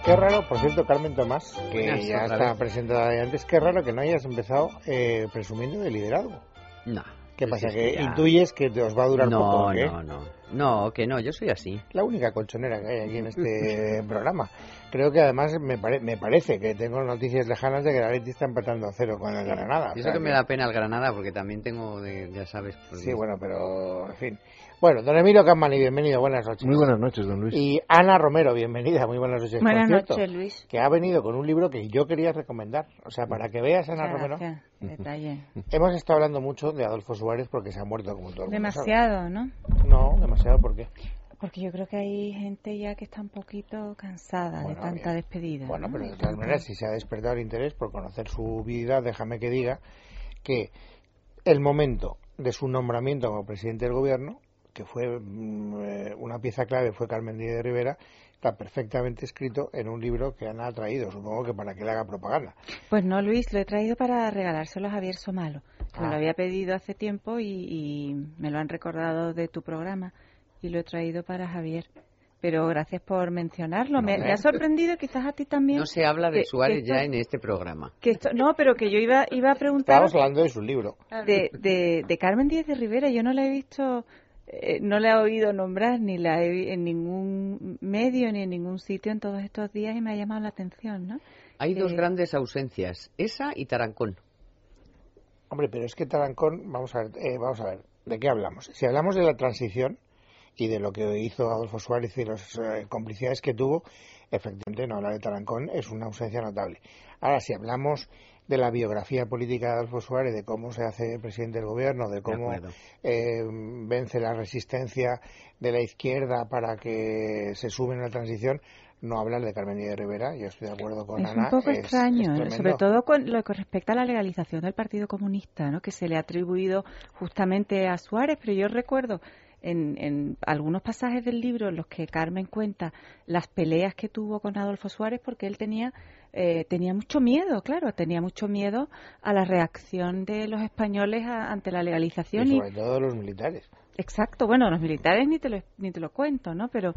Qué raro, por cierto, Carmen Tomás, que Buenas, ya otra está vez. presentada de antes, qué raro que no hayas empezado presumiendo de liderazgo. No. ¿Qué Pues pasa? es ¿Que ya- intuyes que te os va a durar poco o No, qué? no, que no, yo soy así. La única colchonera que hay aquí en este programa. Creo que además me parece que tengo noticias lejanas de que la Leti está empatando a 0 con el Granada. Y eso que me da pena el Granada, porque también tengo, ya sabes... pues, Sí, bueno, pero en fin. Bueno, don Emilio Campani, bienvenido, buenas noches. Muy buenas noches, don Luis. Y Ana Romero, bienvenida, muy buenas noches. Buenas Por cierto, noches, Luis. que ha venido con un libro que yo quería recomendar. O sea, para que veas, Ana Muchas Romero, gracias. Detalle. hemos estado hablando mucho de Adolfo Suárez porque se ha muerto como todo el mundo sabe. Demasiado, ¿no? No, demasiado, ¿por qué? Porque yo creo que hay gente ya que está un poquito cansada Bueno, de tanta bien. despedida. Bueno, ¿no? pero de todas maneras, si se ha despertado el interés por conocer su vida, déjame que diga que el momento de su nombramiento como presidente del gobierno, que fue una pieza clave, fue Carmen Díaz de Rivera, está perfectamente escrito en un libro que Ana ha traído, supongo que para que le haga propaganda. Pues no, Luis, lo he traído para regalárselo a Javier Somalo, que me Ah. lo había pedido hace tiempo y me lo han recordado de tu programa y lo he traído para Javier. Pero gracias por mencionarlo. Me ha sorprendido, quizás a ti también. No se habla de que Suárez esto- ya en este programa. No, pero que yo iba a preguntar Estábamos hablando de su libro. de Carmen Díaz de Rivera. Yo no la he visto, no la he oído nombrar, ni la he en ningún medio, ni en ningún sitio en todos estos días y me ha llamado la atención, ¿no? Hay dos grandes ausencias, esa y Tarancón. Hombre, pero es que Tarancón, vamos a ver, ¿de qué hablamos? Si hablamos de la transición y de lo que hizo Adolfo Suárez y las complicidades que tuvo, efectivamente no hablar de Tarancón es una ausencia notable. Ahora, si hablamos de la biografía política de Adolfo Suárez, de cómo se hace presidente del gobierno, de cómo vence la resistencia de la izquierda para que se sume en la transición, no hablar de Carmen Díaz de Rivera, yo estoy de acuerdo con Es Ana. un poco extraño, tremendo. sobre todo con lo que respecta a la legalización del Partido Comunista, ¿no? Que se le ha atribuido justamente a Suárez, pero yo recuerdo en algunos pasajes del libro en los que Carmen cuenta las peleas que tuvo con Adolfo Suárez porque él tenía mucho miedo, claro, tenía mucho miedo a la reacción de los españoles ante la legalización. Y sobre todo los militares. Exacto, bueno, los militares ni te lo cuento, ¿no? Pero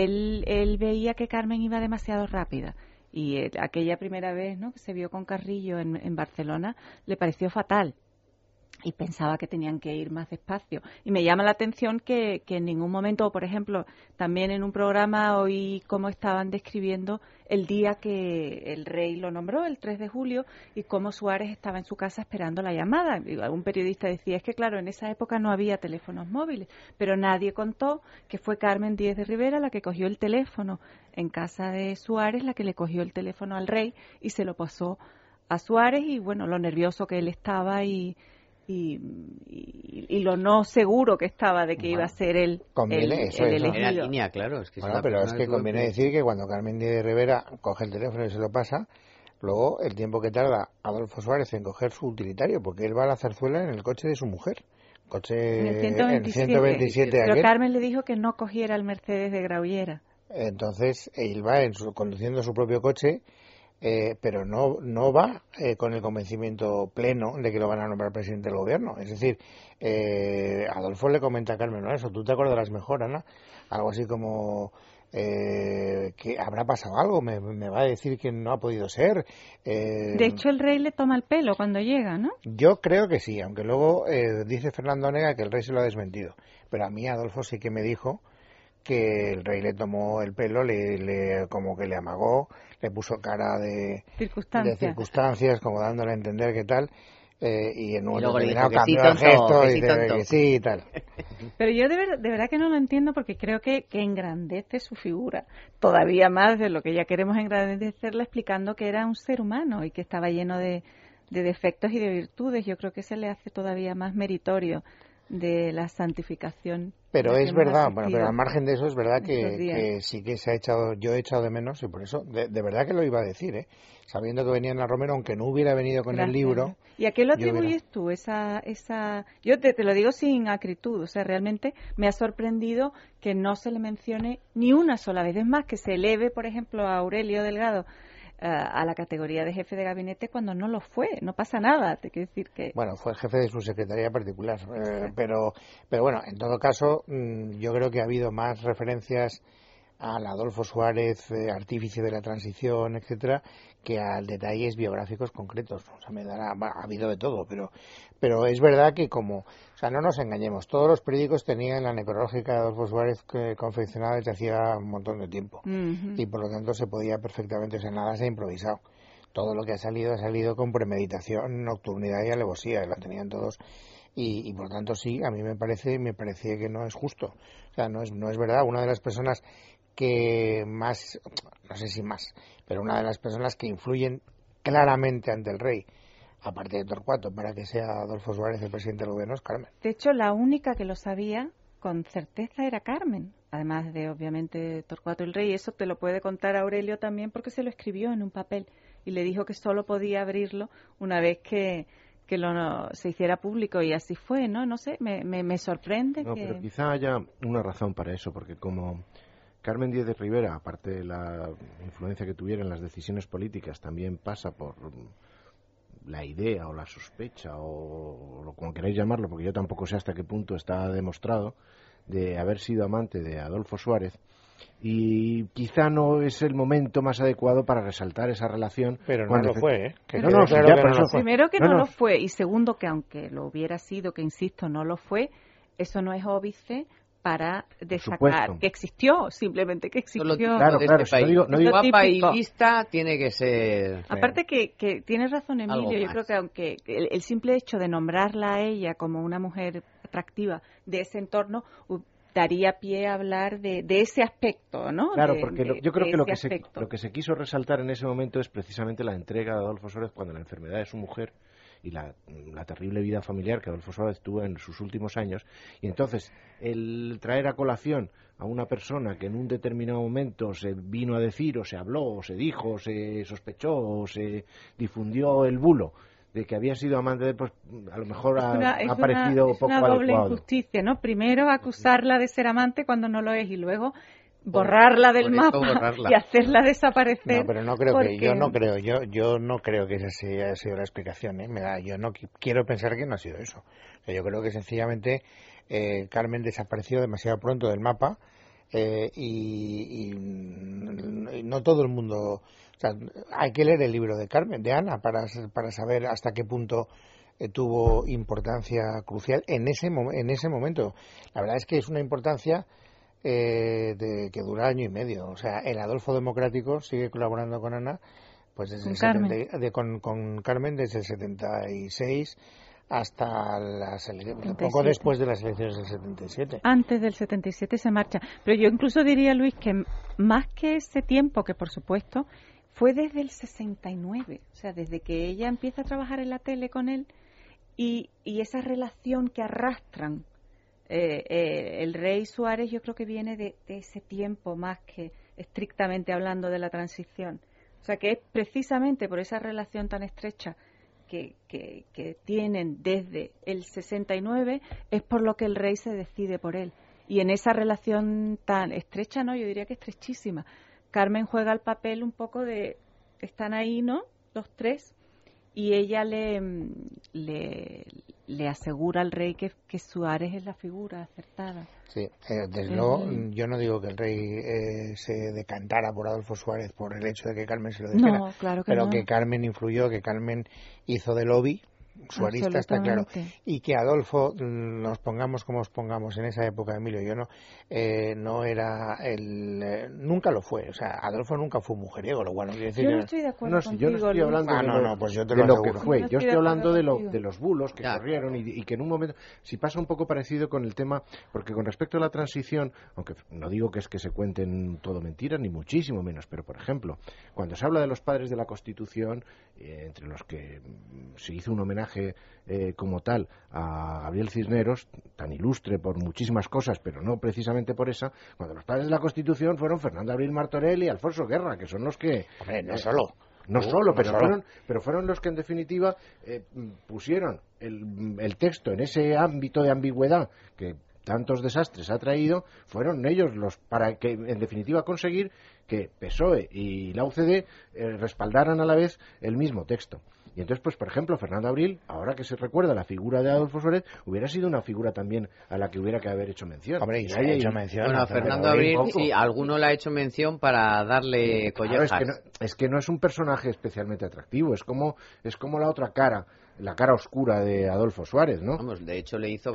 él veía que Carmen iba demasiado rápida y aquella primera vez, ¿no?, que se vio con Carrillo en Barcelona le pareció fatal y pensaba que tenían que ir más despacio. Y me llama la atención que en ningún momento, por ejemplo, también en un programa oí cómo estaban describiendo el día que el rey lo nombró, el 3 de julio, y cómo Suárez estaba en su casa esperando la llamada. Y algún periodista decía, es que claro, en esa época no había teléfonos móviles, pero nadie contó que fue Carmen Díaz de Rivera la que cogió el teléfono en casa de Suárez, la que le cogió el teléfono al rey y se lo pasó a Suárez, y bueno, lo nervioso que él estaba y lo no seguro que estaba de que iba a ser él el elegido. Era línea, claro. Es que bueno, pero es que conviene decir que cuando Carmen Díaz de Rivera coge el teléfono y se lo pasa, luego el tiempo que tarda Adolfo Suárez en coger su utilitario, porque él va a la zarzuela en el coche de su mujer. En el 127. 127 Pero aquel. Carmen le dijo que no cogiera el Mercedes de Graullera. Entonces él va conduciendo su propio coche, pero no va con el convencimiento pleno de que lo van a nombrar presidente del gobierno. Es decir, Adolfo le comenta a Carmen, ¿no? Eso, tú te acordarás mejor, Ana, algo así como que habrá pasado algo, me va a decir que no ha podido ser. De hecho, el rey le toma el pelo cuando llega, ¿no? Yo creo que sí, aunque luego dice Fernando Onega que el rey se lo ha desmentido, pero a mí Adolfo sí que me dijo que el rey le tomó el pelo, como que le amagó, le puso cara de circunstancias, como dándole a entender que tal, y en un momento determinado cambió el gesto y dice que sí y tal. Pero yo de verdad que no lo entiendo, porque creo que engrandece su figura todavía más de lo que ya queremos engrandecerla, explicando que era un ser humano y que estaba lleno de defectos y de virtudes. Yo creo que se le hace todavía más meritorio de la santificación. Pero es verdad, bueno, pero al margen de eso es verdad que sí que se ha echado, yo he echado de menos, y por eso, de verdad que lo iba a decir, sabiendo que venía Ana Romero, aunque no hubiera venido con el libro. ¿Y a qué lo atribuyes tú, esa yo te lo digo sin acritud, o sea, realmente me ha sorprendido que no se le mencione ni una sola vez, es más, que se eleve, por ejemplo, a Aurelio Delgado a la categoría de jefe de gabinete cuando no lo fue, no pasa nada, te quiero decir que... Bueno, fue el jefe de su secretaría particular, pero bueno, en todo caso, yo creo que ha habido más referencias al Adolfo Suárez, artífice de la transición, etcétera, que a detalles biográficos concretos. O sea, ha habido de todo, pero es verdad que o sea, no nos engañemos, todos los periódicos tenían la necrológica de Adolfo Suárez confeccionada desde hacía un montón de tiempo, y por lo tanto se podía perfectamente, o sea, nada se ha improvisado. Todo lo que ha salido con premeditación, nocturnidad y alevosía, lo tenían todos. Y por tanto sí, a mí me parece que no es justo. O sea, no es verdad. Una de las personas que más, no sé si más, pero una de las personas que influyen claramente ante el rey, aparte de Torcuato, para que sea Adolfo Suárez el presidente del gobierno, es Carmen. De hecho, la única que lo sabía con certeza era Carmen, además de obviamente Torcuato el rey. Eso te lo puede contar Aurelio también, porque se lo escribió en un papel y le dijo que solo podía abrirlo una vez que se hiciera público, y así fue, ¿no? No sé, me sorprende. No, pero quizá haya una razón para eso, porque como Carmen Díez de Rivera, aparte de la influencia que tuviera en las decisiones políticas, también pasa por la idea o la sospecha o como queráis llamarlo, porque yo tampoco sé hasta qué punto está demostrado, de haber sido amante de Adolfo Suárez, y quizá no es el momento más adecuado para resaltar esa relación. Pero no lo fue, ¿eh? Primero que no lo fue, y segundo que aunque lo hubiera sido, que insisto, no lo fue, eso no es óbice para destacar que existió, simplemente que existió. Claro, no digo guapa y lista tiene que ser. Aparte que tienes razón, Emilio, yo creo que aunque el simple hecho de nombrarla a ella como una mujer atractiva de ese entorno daría pie a hablar de ese aspecto, ¿no? Claro, porque yo creo que lo que se quiso resaltar en ese momento es precisamente la entrega de Adolfo Suárez cuando la enfermedad de su mujer y la terrible vida familiar que Adolfo Suárez tuvo en sus últimos años. Y entonces, el traer a colación a una persona que en un determinado momento se vino a decir, o se habló, o se dijo, o se sospechó, o se difundió el bulo de que había sido amante de, pues a lo mejor ha parecido poco adecuado. Es una doble injusticia, ¿no? Primero acusarla de ser amante cuando no lo es, y luego borrarla del mapa y hacerla desaparecer. No, pero no creo yo no creo que esa haya sido la explicación, ¿eh? Yo no quiero pensar que no ha sido eso. O sea, yo creo que sencillamente Carmen desapareció demasiado pronto del mapa, y no todo el mundo. O sea, hay que leer el libro de Carmen, de Ana, para saber hasta qué punto tuvo importancia crucial en ese momento. La verdad es que es una importancia que dura año y medio. O sea, el Adolfo Democrático sigue colaborando con Ana, pues desde con Carmen desde el 76 hasta poco después de las elecciones del 77. Antes del 77 se marcha. Pero yo incluso diría, Luis, que más que ese tiempo, que por supuesto fue desde el 69, o sea, desde que ella empieza a trabajar en la tele con él, y esa relación que arrastran el rey Suárez, yo creo que viene de ese tiempo más que estrictamente hablando de la transición. O sea, que es precisamente por esa relación tan estrecha que tienen desde el 69, es por lo que el rey se decide por él. Y en esa relación tan estrecha, no, yo diría que estrechísima, Carmen juega el papel un poco de, están ahí, ¿no?, los tres, y ella le asegura al rey que Suárez es la figura acertada. Sí, desde luego, yo no digo que el rey se decantara por Adolfo Suárez por el hecho de que Carmen se lo dijera, no, claro que pero no. Que Carmen influyó, que Carmen hizo de lobby suarista, está claro, y que Adolfo, nos pongamos como os pongamos en esa época, Emilio, yo no era nunca lo fue, o sea, Adolfo nunca fue un mujeriego, lo cual no quiere decir. Yo no estoy de acuerdo contigo, yo no estoy hablando pues yo te de lo lo que fue, yo estoy hablando de los bulos que corrieron y que en un momento, si pasa un poco parecido con el tema, porque con respecto a la transición, aunque no digo que es que se cuenten todo mentiras, ni muchísimo menos, pero por ejemplo, cuando se habla de los padres de la Constitución, entre los que se hizo un homenaje como tal a Gabriel Cisneros, tan ilustre por muchísimas cosas, pero no precisamente por esa, cuando los padres de la Constitución fueron Fernando Abril Martorell y Alfonso Guerra, que son los que... pero fueron los que en definitiva pusieron el texto en ese ámbito de ambigüedad que tantos desastres ha traído, fueron ellos los para que en definitiva conseguir que PSOE y la UCD respaldaran a la vez el mismo texto. Y entonces, pues por ejemplo, Fernando Abril, ahora que se recuerda la figura de Adolfo Suárez, hubiera sido una figura también a la que hubiera que haber hecho mención. Hombre, y se ha hecho mención. Bueno, a Fernando Abril, sí, alguno le ha hecho mención para darle collejas. Claro, es que no es un personaje especialmente atractivo, es como la otra cara, la cara oscura de Adolfo Suárez, ¿no? Vamos, de hecho le hizo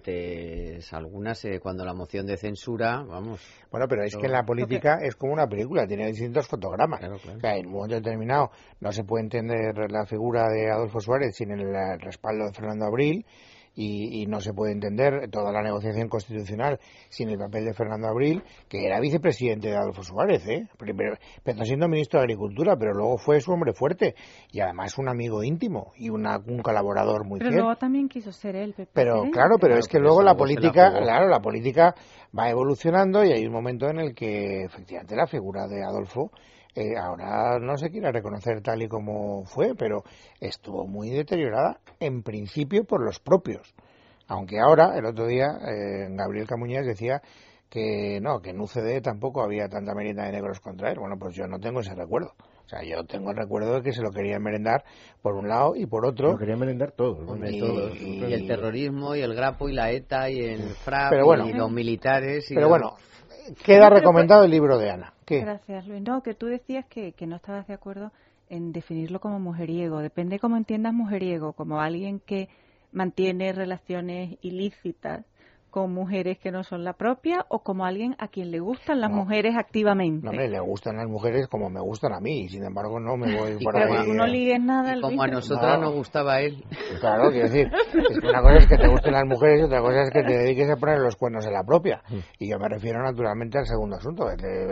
algunas cuando la moción de censura, vamos. Bueno, pero es que en la política es como una película, tiene distintos fotogramas. Claro, claro. O sea, en un momento determinado no se puede entender la figura de Adolfo Suárez sin el respaldo de Fernando Abril. Y no se puede entender toda la negociación constitucional sin el papel de Fernando Abril, que era vicepresidente de Adolfo Suárez, empezó siendo ministro de Agricultura, pero luego fue su hombre fuerte y además un amigo íntimo y un colaborador muy fiel. Pero luego también quiso ser él, pero claro, pero es que luego la política va evolucionando y hay un momento en el que efectivamente la figura de Adolfo ahora no se quiere reconocer tal y como fue, pero estuvo muy deteriorada en principio por los propios. Aunque ahora, el otro día, Gabriel Camuñas decía que en UCD tampoco había tanta merienda de negros contra él. Bueno, pues yo no tengo ese recuerdo. O sea, yo tengo el recuerdo de que se lo querían merendar por un lado y por otro. Lo querían merendar todos. Y el terrorismo, y el Grapo, y la ETA, y el FRAP, y los militares. Pero bueno, queda recomendado el libro de Ana. ¿Qué? Gracias, Luis. No, que tú decías que no estabas de acuerdo en definirlo como mujeriego. Depende cómo entiendas mujeriego, como alguien que mantiene relaciones ilícitas con mujeres que no son la propia, o como alguien a quien le gustan las mujeres activamente. No, le gustan las mujeres como me gustan a mí, y sin embargo no me voy por pero ahí. Tú no ligues nada, como a nosotros nos gustaba él. Claro, quiero decir, es que una cosa es que te gusten las mujeres y otra cosa es que te dediques a poner los cuernos en la propia. Y yo me refiero naturalmente al segundo asunto.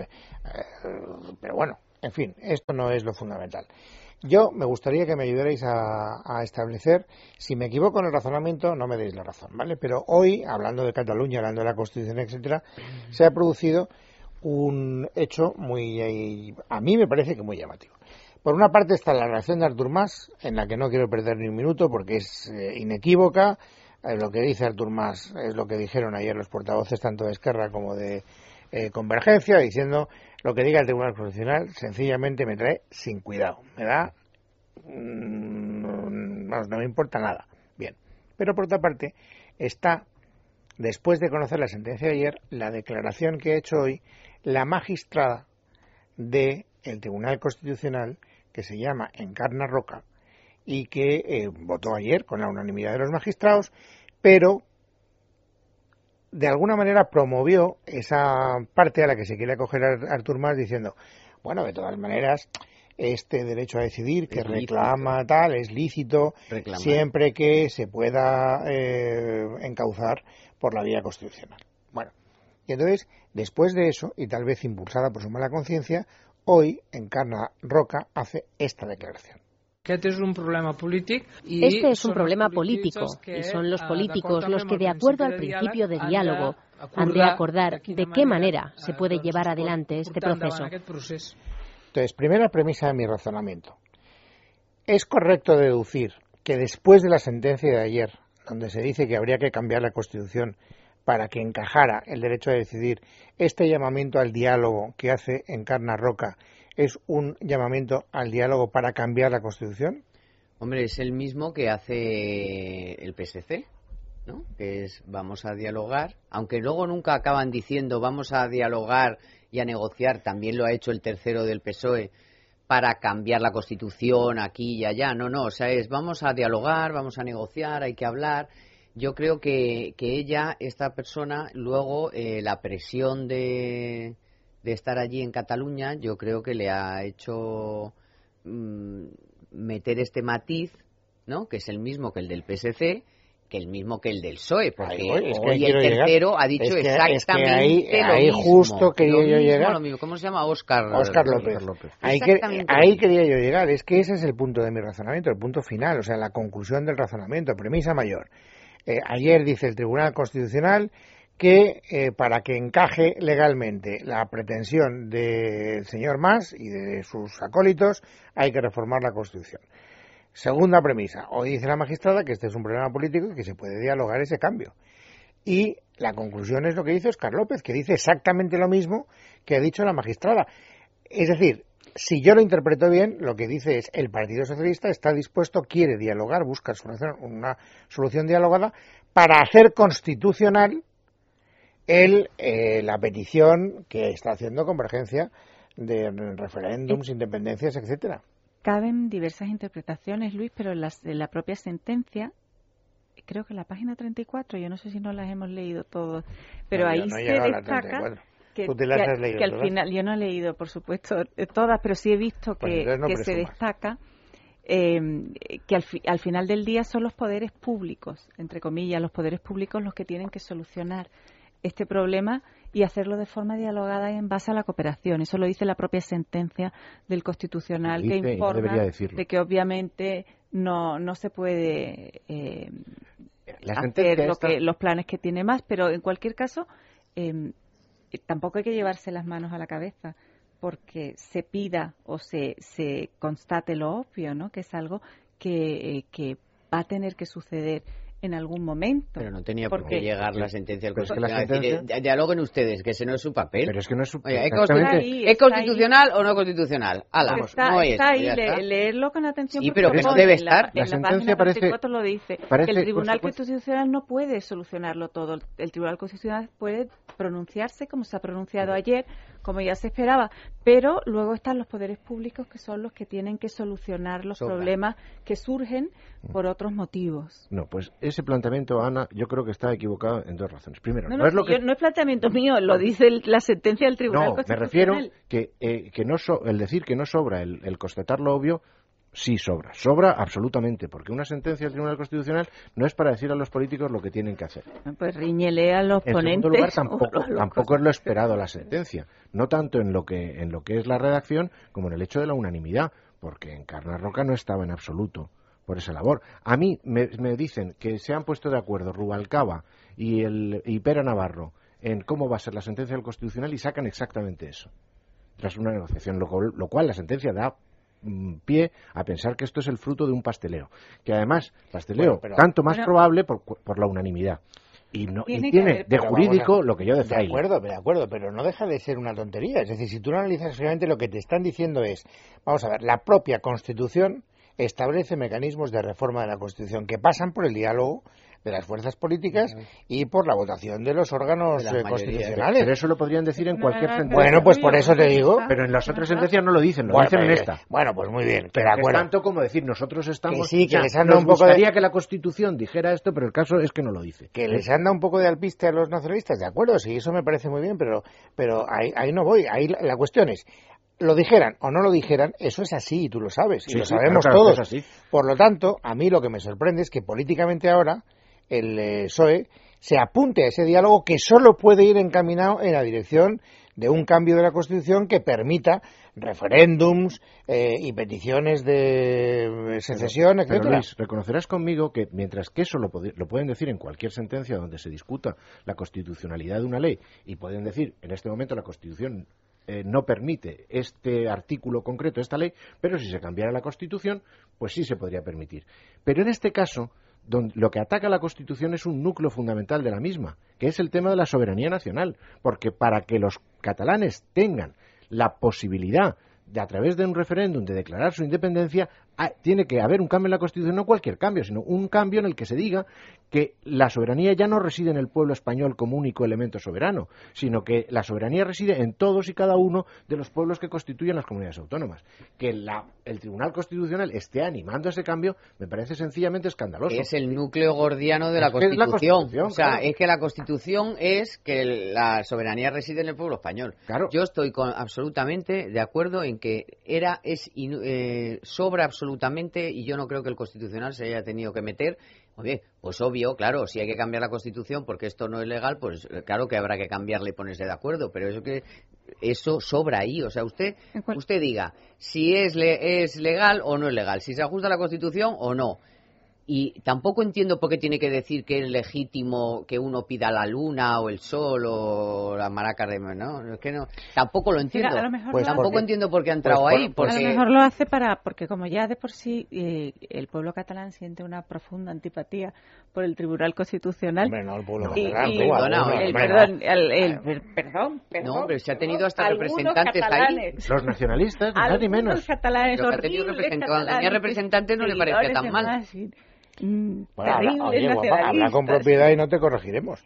Pero bueno, en fin, esto no es lo fundamental. Yo me gustaría que me ayudarais a establecer, si me equivoco en el razonamiento, no me deis la razón, ¿vale? Pero hoy, hablando de Cataluña, hablando de la Constitución, etcétera, se ha producido un hecho a mí me parece que muy llamativo. Por una parte está la reacción de Artur Mas, en la que no quiero perder ni un minuto porque es inequívoca. Lo que dice Artur Mas es lo que dijeron ayer los portavoces tanto de Esquerra como de Convergencia, diciendo lo que diga el Tribunal Constitucional sencillamente me trae sin cuidado, me da no me importa nada. Bien, pero por otra parte está, después de conocer la sentencia de ayer, la declaración que ha hecho hoy la magistrada del Tribunal Constitucional, que se llama Encarna Roca, y que votó ayer con la unanimidad de los magistrados, pero de alguna manera promovió esa parte a la que se quiere acoger Artur Mas diciendo, bueno, de todas maneras, este derecho a decidir que reclama tal es lícito siempre que se pueda encauzar por la vía constitucional. Bueno, y entonces, después de eso, y tal vez impulsada por su mala conciencia, hoy Encarna Roca hace esta declaración. Este es un problema político y son los políticos los que, de acuerdo al principio de diálogo, han de acordar de qué manera se puede llevar adelante este proceso. Entonces, primera premisa de mi razonamiento. ¿Es correcto deducir que después de la sentencia de ayer, donde se dice que habría que cambiar la Constitución para que encajara el derecho a decidir, este llamamiento al diálogo que hace Encarna Roca es un llamamiento al diálogo para cambiar la Constitución? Hombre, es el mismo que hace el PSC, ¿no? Que es vamos a dialogar, aunque luego nunca acaban diciendo vamos a dialogar y a negociar, también lo ha hecho el tercero del PSOE, para cambiar la Constitución aquí y allá. No, o sea, es vamos a dialogar, vamos a negociar, hay que hablar. Yo creo que ella, esta persona, luego la presión de estar allí en Cataluña, yo creo que le ha hecho meter este matiz, ¿no? Que es el mismo que el del PSC, que el mismo que el del PSOE, porque hoy el tercero ha dicho exactamente lo ahí mismo. Justo quería yo llegar. Lo mismo. ¿Cómo se llama? Óscar López. Ahí quería yo llegar. Es que ese es el punto de mi razonamiento, el punto final, o sea, la conclusión del razonamiento, premisa mayor. Ayer dice el Tribunal Constitucional que para que encaje legalmente la pretensión del señor Mas y de sus acólitos hay que reformar la Constitución. Segunda premisa, hoy dice la magistrada que este es un problema político y que se puede dialogar ese cambio. Y la conclusión es lo que dice Óscar López, que dice exactamente lo mismo que ha dicho la magistrada. Es decir, si yo lo interpreto bien, lo que dice es el Partido Socialista está dispuesto, quiere dialogar, busca una solución dialogada para hacer constitucional la petición que está haciendo Convergencia de referéndums, independencias, etcétera. Caben diversas interpretaciones, Luis, pero en la propia sentencia, creo que en la página 34, yo no sé si no las hemos leído todas, pero ahí se destaca que al final, yo no he leído, por supuesto, todas, pero sí he visto que se destaca que al final del día son los poderes públicos, entre comillas, los poderes públicos los que tienen que solucionar este problema y hacerlo de forma dialogada y en base a la cooperación. Eso lo dice la propia sentencia del Constitucional, que informa de que obviamente no se puede hacer los planes que tiene más, pero en cualquier caso tampoco hay que llevarse las manos a la cabeza porque se pida o se constate lo obvio, ¿no? Que es algo que va a tener que suceder en algún momento. Pero no tenía por qué llegar la sentencia del Constitucional. Dialoguen ustedes, que ese no es su papel. Pero es que no es su papel. ¿Es constitucional o no constitucional? Está ahí, leerlo con atención. Sí, pero que no debe estar. La sentencia parece, lo dice, que el Tribunal Constitucional no puede solucionarlo todo. El Tribunal Constitucional puede pronunciarse como se ha pronunciado ayer, como ya se esperaba, pero luego están los poderes públicos que son los que tienen que solucionar los problemas que surgen por otros motivos. No, pues ese planteamiento, Ana, yo creo que está equivocado en dos razones. Primero, no es planteamiento mío, lo dice la sentencia del Tribunal Constitucional. Me refiero que el decir que no sobra el constatar lo obvio, sí sobra absolutamente, porque una sentencia del Tribunal Constitucional no es para decir a los políticos lo que tienen que hacer. Pues riñele a los ponentes. En segundo lugar, tampoco es lo esperado la sentencia, no tanto en lo que es la redacción como en el hecho de la unanimidad, porque Encarna Roca no estaba en absoluto por esa labor. A mí me dicen que se han puesto de acuerdo Rubalcaba y Pera Navarro en cómo va a ser la sentencia del Constitucional y sacan exactamente eso, tras una negociación, lo cual la sentencia da pie a pensar que esto es el fruto de un pasteleo, que además tanto más probable por la unanimidad y tiene de jurídico lo que yo de fraile. De acuerdo, pero no deja de ser una tontería. Es decir, si tú lo analizas realmente, lo que te están diciendo es, vamos a ver, la propia Constitución establece mecanismos de reforma de la Constitución que pasan por el diálogo de las fuerzas políticas y por la votación de los órganos constitucionales. Pero eso lo podrían decir en cualquier sentencia. Bueno, pues por eso te digo. Pero en las otras sentencias no lo dicen, dicen en esta. Bueno, pues muy bien. Pero es tanto como decir, nosotros estamos... Que les anda un poco gustaría que la Constitución dijera esto, pero el caso es que no lo dice. Que les anda un poco de alpiste a los nacionalistas, de acuerdo, sí, eso me parece muy bien, pero ahí no voy. Ahí la cuestión es, lo dijeran o no lo dijeran, eso es así, y tú lo sabes, y lo sabemos todos. Así. Por lo tanto, a mí lo que me sorprende es que políticamente ahora el PSOE se apunte a ese diálogo que solo puede ir encaminado en la dirección de un cambio de la Constitución que permita referéndums y peticiones de secesión, etcétera. Pero Luis, reconocerás conmigo que mientras que eso lo pueden decir en cualquier sentencia donde se discuta la constitucionalidad de una ley, y pueden decir, en este momento la Constitución no permite este artículo concreto, esta ley, pero si se cambiara la Constitución, pues sí se podría permitir. Pero en este caso, lo que ataca a la Constitución es un núcleo fundamental de la misma, que es el tema de la soberanía nacional, porque para que los catalanes tengan la posibilidad de, a través de un referéndum, de declarar su independencia, tiene que haber un cambio en la Constitución, no cualquier cambio, sino un cambio en el que se diga que la soberanía ya no reside en el pueblo español como único elemento soberano, sino que la soberanía reside en todos y cada uno de los pueblos que constituyen las comunidades autónomas. Que el Tribunal Constitucional esté animando ese cambio me parece sencillamente escandaloso. Es el núcleo gordiano de la Constitución. O sea, es que la Constitución es que la soberanía reside en el pueblo español. Claro. Yo estoy absolutamente de acuerdo en que sobra absolutamente, y yo no creo que el Constitucional se haya tenido que meter. Oye, pues obvio, claro, si hay que cambiar la Constitución porque esto no es legal, pues claro que habrá que cambiarla y ponerse de acuerdo, pero eso sobra ahí. O sea, usted diga si es legal o no es legal, si se ajusta a la Constitución o no. Y tampoco entiendo por qué tiene que decir que es legítimo que uno pida la luna o el sol o la maraca de... No, es que no, tampoco lo entiendo. Mira, a lo mejor pues tampoco entiendo por qué ha entrado ahí. Porque... A lo mejor lo hace porque como ya de por sí el pueblo catalán siente una profunda antipatía por el Tribunal Constitucional. Hombre, no, el pueblo Perdón. No, pero se ha tenido hasta representantes ahí. Los nacionalistas, ni más ni menos. Los catalanes Pero cuando tenía representantes no le parecía tan mal. Habla con propiedad y no te corregiremos.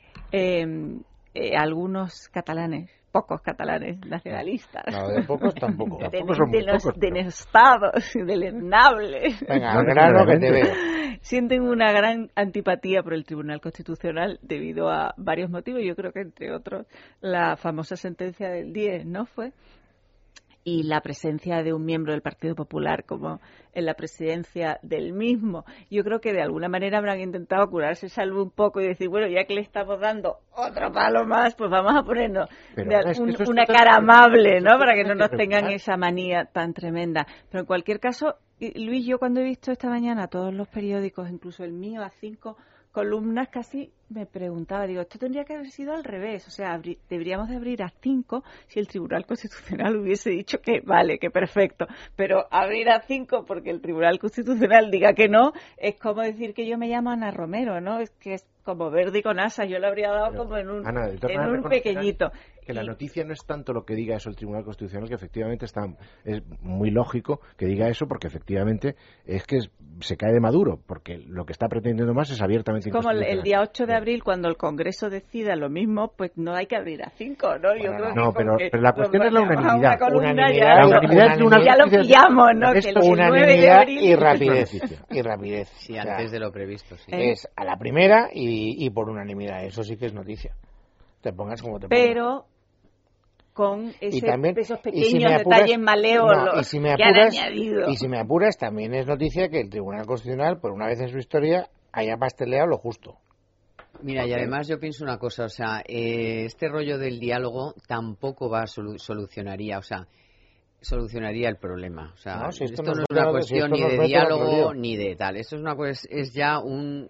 Algunos catalanes, pocos catalanes nacionalistas. No, de pocos tampoco. De los denestados, deleznables. Venga, al grano que te veo. Sienten una gran antipatía por el Tribunal Constitucional debido a varios motivos. Yo creo que, entre otros, la famosa sentencia del 10, ¿no fue? Y la presencia de un miembro del Partido Popular como en la presidencia del mismo. Yo creo que de alguna manera habrán intentado curarse salvo un poco y decir, bueno, ya que le estamos dando otro palo más, pues vamos a ponernos una cara amable, ¿no? Para que no nos tengan esa manía tan tremenda. Pero en cualquier caso, Luis, yo cuando he visto esta mañana todos los periódicos, incluso el mío, a 5 columnas, casi me preguntaba, digo, esto tendría que haber sido al revés, o sea, deberíamos de abrir a 5 si el Tribunal Constitucional hubiese dicho que vale, que perfecto, pero abrir a 5 porque el Tribunal Constitucional diga que no, es como decir que yo me llamo Ana Romero, ¿no? Es que es como Verdi con asas, yo lo habría dado pero, como en un pequeñito. Que la noticia no es tanto lo que diga eso el Tribunal Constitucional, que efectivamente es muy lógico que diga eso, porque efectivamente es que se cae de Maduro, porque lo que está pretendiendo más es abiertamente inconstitucional. Como el día 8 de abril, cuando el Congreso decida lo mismo, pues no hay que abrir a 5, ¿no? Bueno, yo creo pero la cuestión es la unanimidad. Ya lo pillamos, ¿no? Es unanimidad y rapidez. Sí, antes de lo previsto, sí. Es a la primera y por unanimidad. Eso sí que es noticia. Te pongas como te pongas. Pero con esos pequeños detalles malévolos que han añadido. Y si me apuras, también es noticia que el Tribunal Constitucional, por una vez en su historia, haya pasteleado lo justo. Mira, y además yo pienso una cosa, o sea, este rollo del diálogo tampoco solucionaría el problema. O sea, esto no es una cuestión ni de diálogo ni de tal. Esto es una es ya un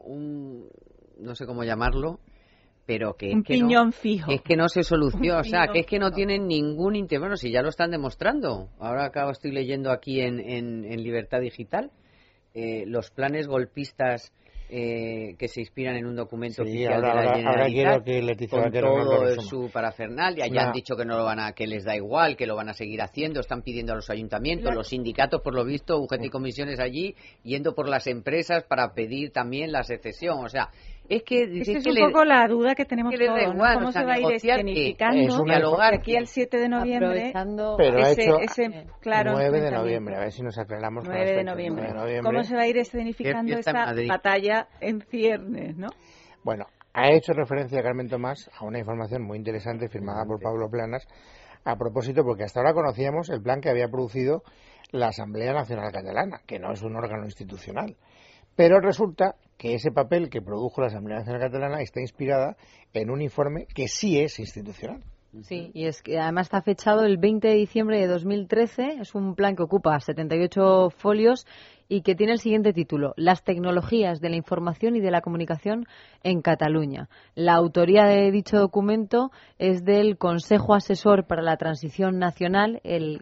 no sé cómo llamarlo, pero que un piñón fijo. Es que no se soluciona, o sea, que es que no tienen ningún interés. Bueno, si ya lo están demostrando. Ahora estoy leyendo aquí en Libertad Digital los planes golpistas que se inspiran en un documento oficial de la Generalitat con todo su parafernalia. Ya han dicho que no lo que les da igual, que lo van a seguir haciendo. Están pidiendo a los ayuntamientos, los sindicatos, por lo visto, UGT y comisiones allí, yendo por las empresas para pedir también la secesión. O sea, es que es un poco la duda que tenemos todos, ¿no? ¿Cómo se va a ir escenificando aquí el 7 de noviembre? Pero claro, 9 de noviembre, a ver si nos aclaramos. 9 de noviembre. ¿Cómo se va a ir escenificando esa batalla en ciernes, no? Bueno, ha hecho referencia Carmen Tomás a una información muy interesante firmada por Pablo Planas a propósito, porque hasta ahora conocíamos el plan que había producido la Asamblea Nacional Catalana, que no es un órgano institucional. Pero resulta que ese papel que produjo la Asamblea Nacional Catalana está inspirada en un informe que sí es institucional. Sí, y es que además está fechado el 20 de diciembre de 2013. Es un plan que ocupa 78 folios y que tiene el siguiente título: Las tecnologías de la información y de la comunicación en Cataluña. La autoría de dicho documento es del Consejo Asesor para la Transición Nacional, el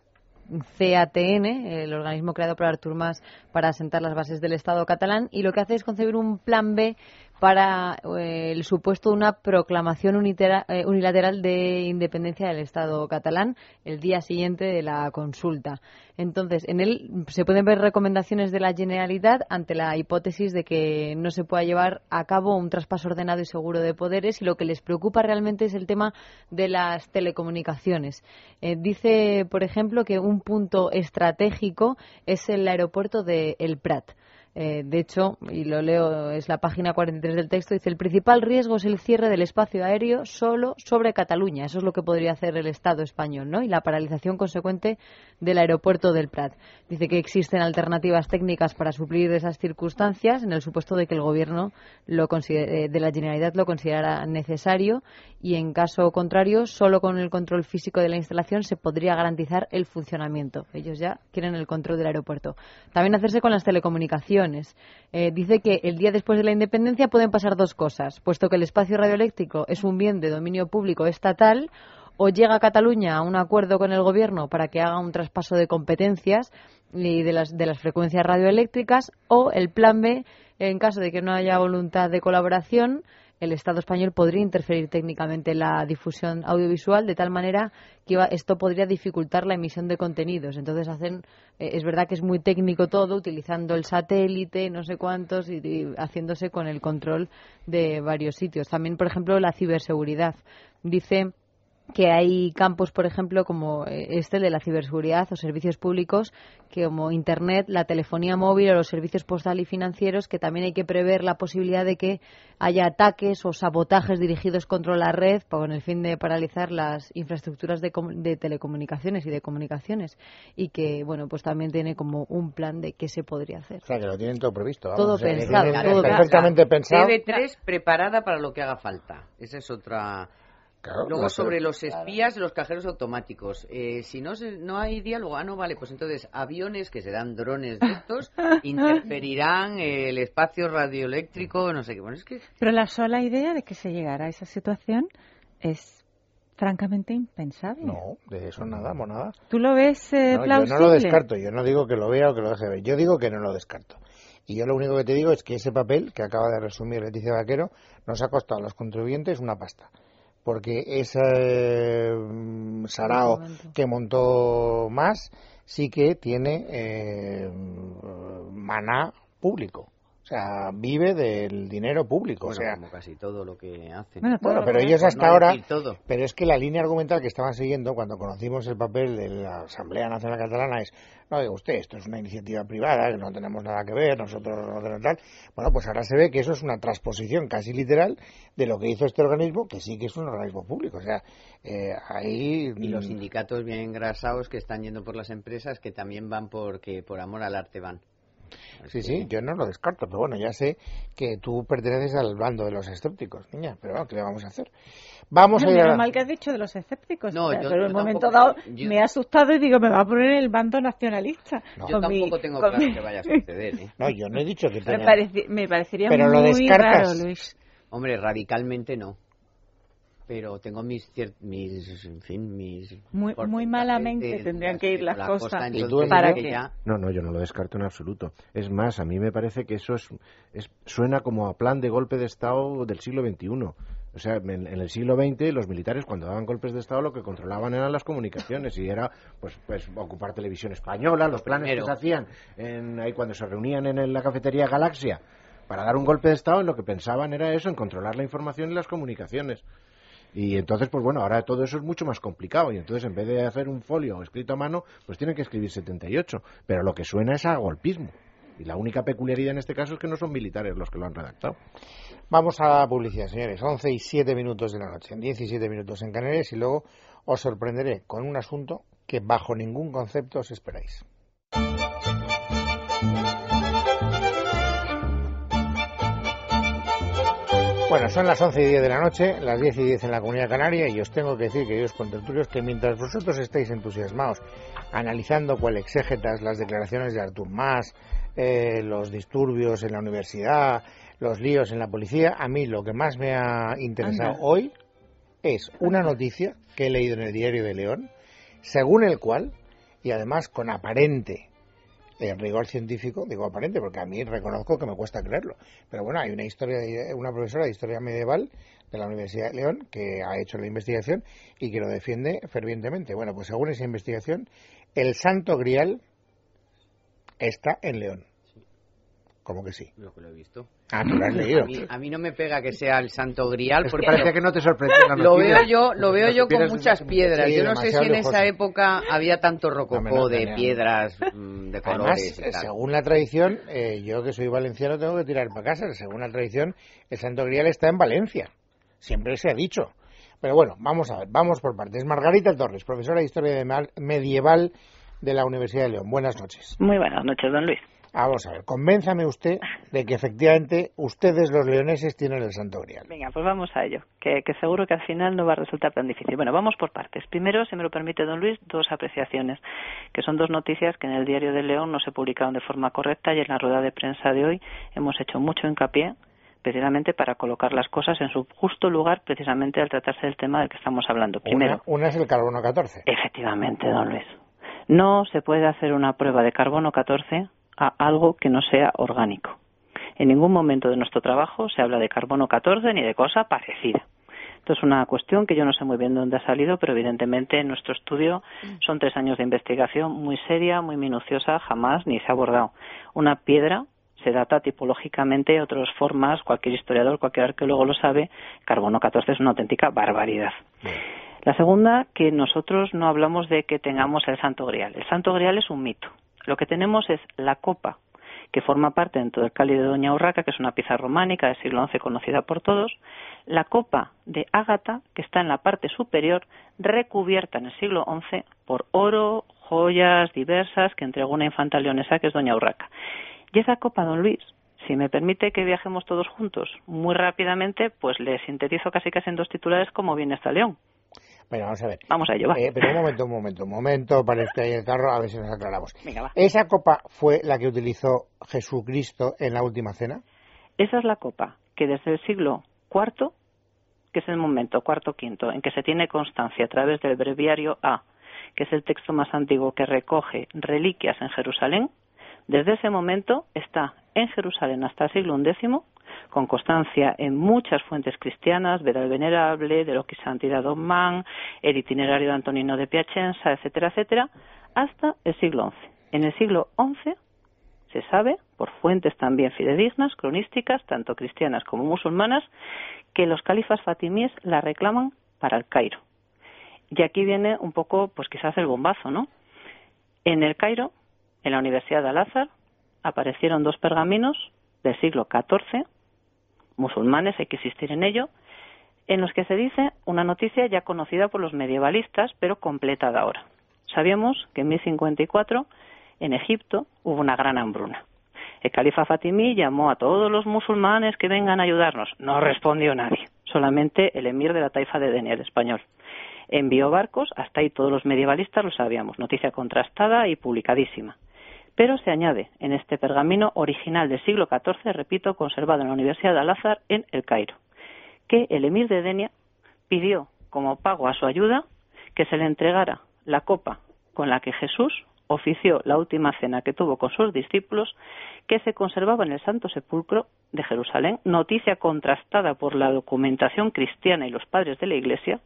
CATN, el organismo creado por Artur Mas para asentar las bases del Estado catalán, y lo que hace es concebir un plan B para el supuesto de una proclamación unilateral de independencia del Estado catalán el día siguiente de la consulta. Entonces, en él se pueden ver recomendaciones de la Generalitat ante la hipótesis de que no se pueda llevar a cabo un traspaso ordenado y seguro de poderes, y lo que les preocupa realmente es el tema de las telecomunicaciones. Dice, por ejemplo, que un punto estratégico es el aeropuerto de El Prat. De hecho, y lo leo, es la página 43 del texto, dice: el principal riesgo es el cierre del espacio aéreo solo sobre Cataluña. Eso es lo que podría hacer el Estado español, ¿no? Y la paralización consecuente del aeropuerto del Prat. Dice que existen alternativas técnicas para suplir esas circunstancias en el supuesto de que el gobierno de la Generalitat lo considerara necesario, y en caso contrario, solo con el control físico de la instalación se podría garantizar el funcionamiento. Ellos ya quieren el control del aeropuerto. También hacerse con las telecomunicaciones. aviones. Dice que el día después de la independencia pueden pasar dos cosas, puesto que el espacio radioeléctrico es un bien de dominio público estatal, o llega Cataluña a un acuerdo con el gobierno para que haga un traspaso de competencias y de las frecuencias radioeléctricas, o el plan B, en caso de que no haya voluntad de colaboración, el Estado español podría interferir técnicamente en la difusión audiovisual de tal manera que esto podría dificultar la emisión de contenidos. Entonces es verdad que es muy técnico todo, utilizando el satélite, no sé cuántos, y haciéndose con el control de varios sitios. También, por ejemplo, la ciberseguridad. Dice que hay campos, por ejemplo, como el de la ciberseguridad o servicios públicos, que como Internet, la telefonía móvil o los servicios postal y financieros, que también hay que prever la posibilidad de que haya ataques o sabotajes dirigidos contra la red con el fin de paralizar las infraestructuras de telecomunicaciones y de comunicaciones, y que, bueno, pues también tiene como un plan de qué se podría hacer. O sea, que lo tienen todo previsto. Vamos, todo pensado. Todo perfectamente pensado. TV3 preparada para lo que haga falta. Esa es otra... Claro, luego sobre los espías de los cajeros automáticos, si no hay diálogo, no vale, pues entonces aviones que serán drones de estos interferirán el espacio radioeléctrico, no sé qué. Bueno, es que... Pero la sola idea de que se llegara a esa situación es francamente impensable. No, de eso nada, monada. ¿Tú lo ves plausible? Yo no lo descarto, yo no digo que lo vea o que lo deje ver, yo digo que no lo descarto. Y yo lo único que te digo es que ese papel que acaba de resumir Leticia Vaquero nos ha costado a los contribuyentes una pasta. Porque ese sarao que montó Mas sí que tiene maná público. O sea, vive del dinero público. Bueno, o sea, como casi todo lo que hacen. Bueno, pero ellos hasta ahora... Pero es que la línea argumental que estaban siguiendo cuando conocimos el papel de la Asamblea Nacional Catalana es: no, diga usted, esto es una iniciativa privada, que no tenemos nada que ver, nosotros no tenemos tal. Bueno, pues ahora se ve que eso es una transposición casi literal de lo que hizo este organismo, que sí que es un organismo público. O sea, ahí... Y los sindicatos bien engrasados que están yendo por las empresas, que también van por amor al arte van. Sí, yo no lo descarto, pero bueno, ya sé que tú perteneces al bando de los escépticos, niña, pero bueno, ¿qué le vamos a hacer? Vamos a ir a... mal que has dicho de los escépticos, no, pero en un momento dado me ha asustado y digo, me va a poner el bando nacionalista. No. Yo tampoco tengo claro que vaya a suceder, ¿eh? No, yo no he dicho que tenga... Me parecería pero muy lo descartas. Raro, Luis. Hombre, radicalmente no. Pero tengo mis muy malamente tendrían que ir las cosas para que ya... No, yo no lo descarto en absoluto. Es más, a mí me parece que eso suena como a plan de golpe de Estado del siglo XXI. O sea, en el siglo XX los militares, cuando daban golpes de Estado, lo que controlaban eran las comunicaciones, y era pues ocupar Televisión Española, los planes que se hacían ahí cuando se reunían en la cafetería Galaxia para dar un golpe de Estado. En lo que pensaban era eso, en controlar la información y las comunicaciones. Y entonces, pues bueno, ahora todo eso es mucho más complicado, y entonces en vez de hacer un folio escrito a mano, pues tienen que escribir 78, pero lo que suena es a golpismo. Y la única peculiaridad en este caso es que no son militares los que lo han redactado. Vamos a la publicidad, señores. 11 y 7 minutos de la noche, 17 minutos en Canarias, y luego os sorprenderé con un asunto que bajo ningún concepto os esperáis. Bueno, son las 11 y 10 de la noche, las 10 y 10 en la Comunidad Canaria, y os tengo que decir, queridos contertulios, que mientras vosotros estáis entusiasmados analizando cual exégetas las declaraciones de Artur Mas, los disturbios en la universidad, los líos en la policía, a mí lo que más me ha interesado hoy es una noticia que he leído en el Diario de León, según el cual, y además con aparente rigor científico, digo aparente porque a mí reconozco que me cuesta creerlo, pero bueno, hay una profesora de historia medieval de la Universidad de León que ha hecho la investigación y que lo defiende fervientemente. Bueno, pues según esa investigación, el Santo Grial está en León. ¿Cómo que sí? Lo que lo he visto. Ah, tú lo has leído. A mí no me pega que sea el Santo Grial, porque parecía que no te sorprendía. Lo veo yo con muchas piedras. Yo no sé si en esa época había tanto rococó de piedras de colores. Además, según la tradición, yo que soy valenciano tengo que tirar para casa. Según la tradición, el Santo Grial está en Valencia. Siempre se ha dicho. Pero bueno, vamos a ver, vamos por partes. Margarita Torres, profesora de Historia Medieval de la Universidad de León. Buenas noches. Muy buenas noches, don Luis. Vamos a ver, convénzame usted de que efectivamente ustedes los leoneses tienen el Santo Grial. Venga, pues vamos a ello, que seguro que al final no va a resultar tan difícil. Bueno, vamos por partes. Primero, si me lo permite don Luis, 2 apreciaciones, que son 2 noticias que en el Diario de León no se publicaron de forma correcta y en la rueda de prensa de hoy hemos hecho mucho hincapié precisamente para colocar las cosas en su justo lugar, precisamente al tratarse del tema del que estamos hablando. Primero, una es el carbono 14. Efectivamente, don Luis. No se puede hacer una prueba de carbono 14 a algo que no sea orgánico. En ningún momento de nuestro trabajo se habla de carbono 14 ni de cosa parecida. Esto es una cuestión que yo no sé muy bien de dónde ha salido, pero evidentemente en nuestro estudio son 3 años de investigación muy seria, muy minuciosa, jamás ni se ha abordado. Una piedra se data tipológicamente de otras formas, cualquier historiador, cualquier arqueólogo lo sabe, carbono 14 es una auténtica barbaridad. La segunda, que nosotros no hablamos de que tengamos el Santo Grial. El Santo Grial es un mito. Lo que tenemos es la copa que forma parte dentro del cáliz de Doña Urraca, que es una pieza románica del siglo XI conocida por todos, la copa de ágata, que está en la parte superior, recubierta en el siglo XI por oro, joyas diversas que entregó una infanta leonesa que es Doña Urraca. Y esa copa, don Luis, si me permite que viajemos todos juntos muy rápidamente, pues le sintetizo casi en 2 titulares cómo viene esta León. Bueno, vamos a ver. Vamos a ello, va. Pero un momento, para estar ahí el carro, a ver si nos aclaramos. Venga, va. ¿Esa copa fue la que utilizó Jesucristo en la última cena? Esa es la copa que desde el siglo IV, que es el momento IV, en que se tiene constancia a través del breviario A, que es el texto más antiguo que recoge reliquias en Jerusalén, desde ese momento está en Jerusalén hasta el siglo XI, con constancia en muchas fuentes cristianas, Beda el Venerable, de Loci Santidad Domman, el itinerario de Antonino de Piacenza, etcétera, etcétera, hasta el siglo XI. En el siglo XI se sabe, por fuentes también fidedignas, cronísticas, tanto cristianas como musulmanas, que los califas fatimíes la reclaman para el Cairo. Y aquí viene un poco, pues quizás el bombazo, ¿no? En el Cairo, en la Universidad de Al-Azhar, aparecieron 2 pergaminos del siglo XIV, musulmanes, hay que insistir en ello, en los que se dice una noticia ya conocida por los medievalistas, pero completada ahora. Sabíamos que en 1054, en Egipto, hubo una gran hambruna. El califa fatimí llamó a todos los musulmanes que vengan a ayudarnos. No respondió nadie, solamente el emir de la taifa de Denia, el español. Envió barcos, hasta ahí todos los medievalistas lo sabíamos, noticia contrastada y publicadísima. Pero se añade en este pergamino original del siglo XIV, repito, conservado en la Universidad de Al-Azhar en El Cairo, que el emir de Denia pidió como pago a su ayuda que se le entregara la copa con la que Jesús ofició la última cena que tuvo con sus discípulos, que se conservaba en el Santo Sepulcro de Jerusalén, noticia contrastada por la documentación cristiana y los padres de la Iglesia,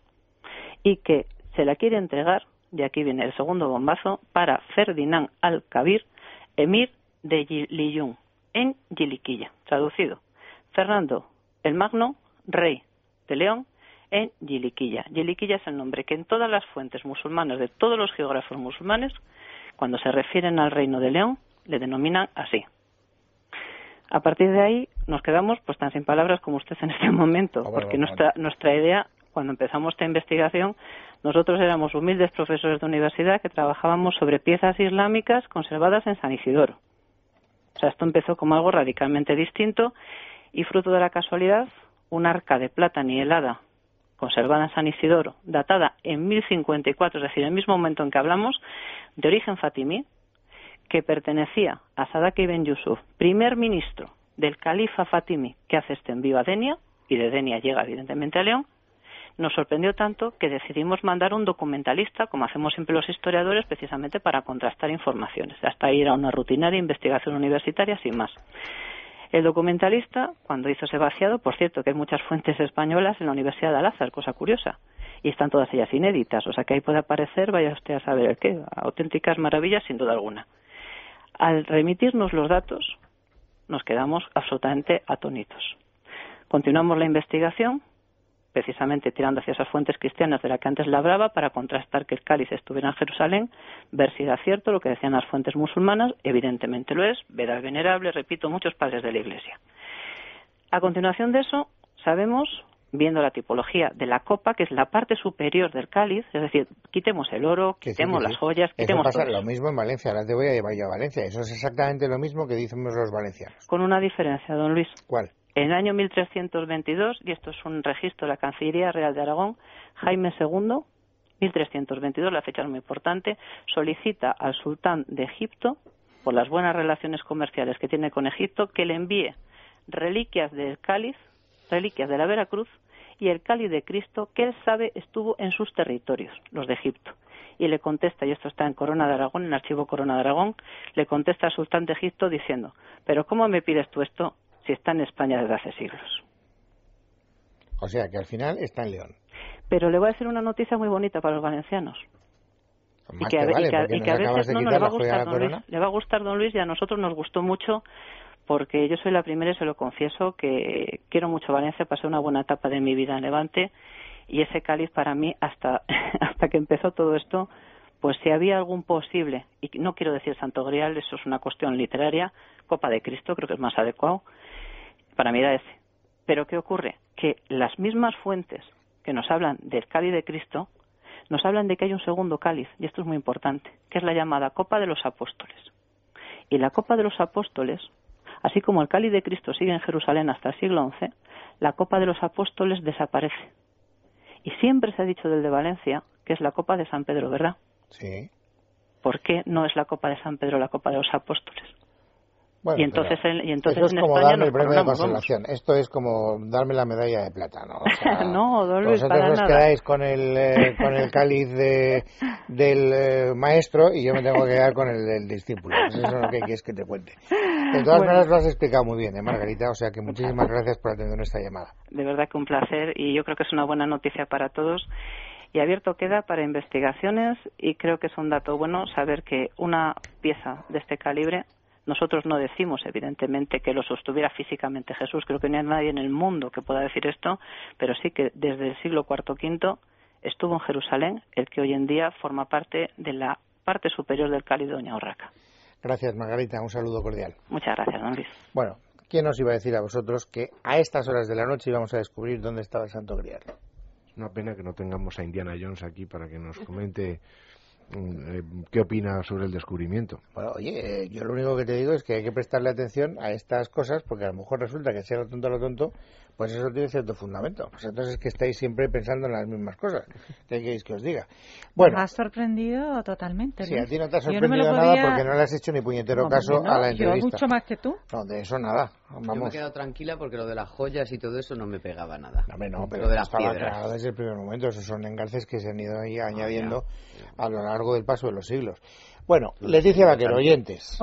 y que se la quiere entregar, y aquí viene el segundo bombazo, para Ferdinand al-Kabir, emir de Liyún, en Yiliquilla. Traducido, Fernando el Magno, rey de León, en Yiliquilla. Yiliquilla es el nombre que en todas las fuentes musulmanas de todos los geógrafos musulmanes, cuando se refieren al reino de León, le denominan así. A partir de ahí nos quedamos pues tan sin palabras como usted en este momento, porque nuestra idea, cuando empezamos esta investigación, nosotros éramos humildes profesores de universidad que trabajábamos sobre piezas islámicas conservadas en San Isidoro. O sea, esto empezó como algo radicalmente distinto y fruto de la casualidad, un arca de plata nivelada conservada en San Isidoro, datada en 1054, es decir, en el mismo momento en que hablamos, de origen fatimí, que pertenecía a Sadak ibn Yusuf, primer ministro del califa fatimí que hace este envío a Denia, y de Denia llega evidentemente a León, nos sorprendió tanto que decidimos mandar un documentalista, como hacemos siempre los historiadores, precisamente para contrastar informaciones. Hasta ahí era una rutinaria investigación universitaria sin más. El documentalista, cuando hizo ese vaciado, por cierto que hay muchas fuentes españolas en la Universidad de Al-Azhar, cosa curiosa, y están todas ellas inéditas, o sea que ahí puede aparecer, vaya usted a saber el qué, auténticas maravillas sin duda alguna. Al remitirnos los datos, nos quedamos absolutamente atónitos. Continuamos la investigación, precisamente tirando hacia esas fuentes cristianas de las que antes le hablaba, para contrastar que el cáliz estuviera en Jerusalén, ver si era cierto lo que decían las fuentes musulmanas, evidentemente lo es, Beda el Venerable, repito, muchos padres de la Iglesia. A continuación de eso, sabemos viendo la tipología de la copa, que es la parte superior del cáliz, es decir, quitemos el oro, quitemos las joyas, quitemos eso pasa todo eso. Lo mismo en Valencia, ahora te voy a llevar yo a Valencia, eso es exactamente lo mismo que dicen los valencianos. Con una diferencia, don Luis. ¿Cuál? En el año 1322, y esto es un registro de la Cancillería Real de Aragón, Jaime II, 1322, la fecha es muy importante, solicita al sultán de Egipto, por las buenas relaciones comerciales que tiene con Egipto, que le envíe reliquias del cáliz, reliquias de la Veracruz y el cáliz de Cristo que él sabe estuvo en sus territorios, los de Egipto. Y le contesta, y esto está en Corona de Aragón, en el archivo Corona de Aragón, le contesta al sultán de Egipto diciendo, pero ¿cómo me pides tú esto si está en España desde hace siglos? O sea, que al final está en León. Pero le voy a decir una noticia muy bonita para los valencianos. Y que a veces no le va a gustar, don Luis. Le va a gustar, don Luis, y a nosotros nos gustó mucho, porque yo soy la primera y se lo confieso que quiero mucho Valencia, pasé una buena etapa de mi vida en Levante, y ese cáliz para mí, hasta que empezó todo esto, pues si había algún posible, y no quiero decir Santo Grial, eso es una cuestión literaria, Copa de Cristo, creo que es más adecuado, para mí era ese. Pero ¿qué ocurre? Que las mismas fuentes que nos hablan del cáliz de Cristo, nos hablan de que hay un segundo cáliz, y esto es muy importante, que es la llamada Copa de los Apóstoles. Y la Copa de los Apóstoles, así como el cáliz de Cristo sigue en Jerusalén hasta el siglo XI, la Copa de los Apóstoles desaparece. Y siempre se ha dicho del de Valencia que es la Copa de San Pedro, ¿verdad? Sí. ¿Por qué no es la Copa de San Pedro la Copa de los Apóstoles? Bueno, y entonces eso es en como España darme el premio de consolación. Vamos. Esto es como darme la medalla de plata, ¿no? O sea, no, don Luis, vosotros para os nada. quedáis con el cáliz del maestro y yo me tengo que quedar con el del discípulo. Pues eso es lo que quieres que te cuente. De todas maneras lo has explicado muy bien, Margarita, o sea que muchísimas gracias por atender esta llamada. De verdad que un placer, y yo creo que es una buena noticia para todos. Y abierto queda para investigaciones, y creo que es un dato bueno saber que una pieza de este calibre, nosotros no decimos evidentemente que lo sostuviera físicamente Jesús, creo que no hay nadie en el mundo que pueda decir esto, pero sí que desde el siglo IV-V estuvo en Jerusalén el que hoy en día forma parte de la parte superior del cáliz de Doña Urraca. Gracias, Margarita, un saludo cordial. Muchas gracias, don Luis. Bueno, ¿quién nos iba a decir a vosotros que a estas horas de la noche íbamos a descubrir dónde estaba el Santo Grial? Una pena que no tengamos a Indiana Jones aquí para que nos comente qué opina sobre el descubrimiento. Bueno, oye, yo lo único que te digo es que hay que prestarle atención a estas cosas, porque a lo mejor resulta que sea lo tonto, pues eso tiene cierto fundamento. Pues entonces es que estáis siempre pensando en las mismas cosas. ¿Qué queréis que os diga? Bueno, me has sorprendido totalmente, Luis. Sí, a ti no te ha sorprendido nada porque no le has hecho ni puñetero caso a la entrevista. Yo mucho más que tú. No, de eso nada. Vamos. Yo me he quedado tranquila porque lo de las joyas y todo eso no me pegaba nada. No, pero lo de las estaba piedras. claro desde el primer momento. Esos son engarces que se han ido ahí añadiendo a lo largo del paso de los siglos. Bueno, Leticia Vaquero, oyentes.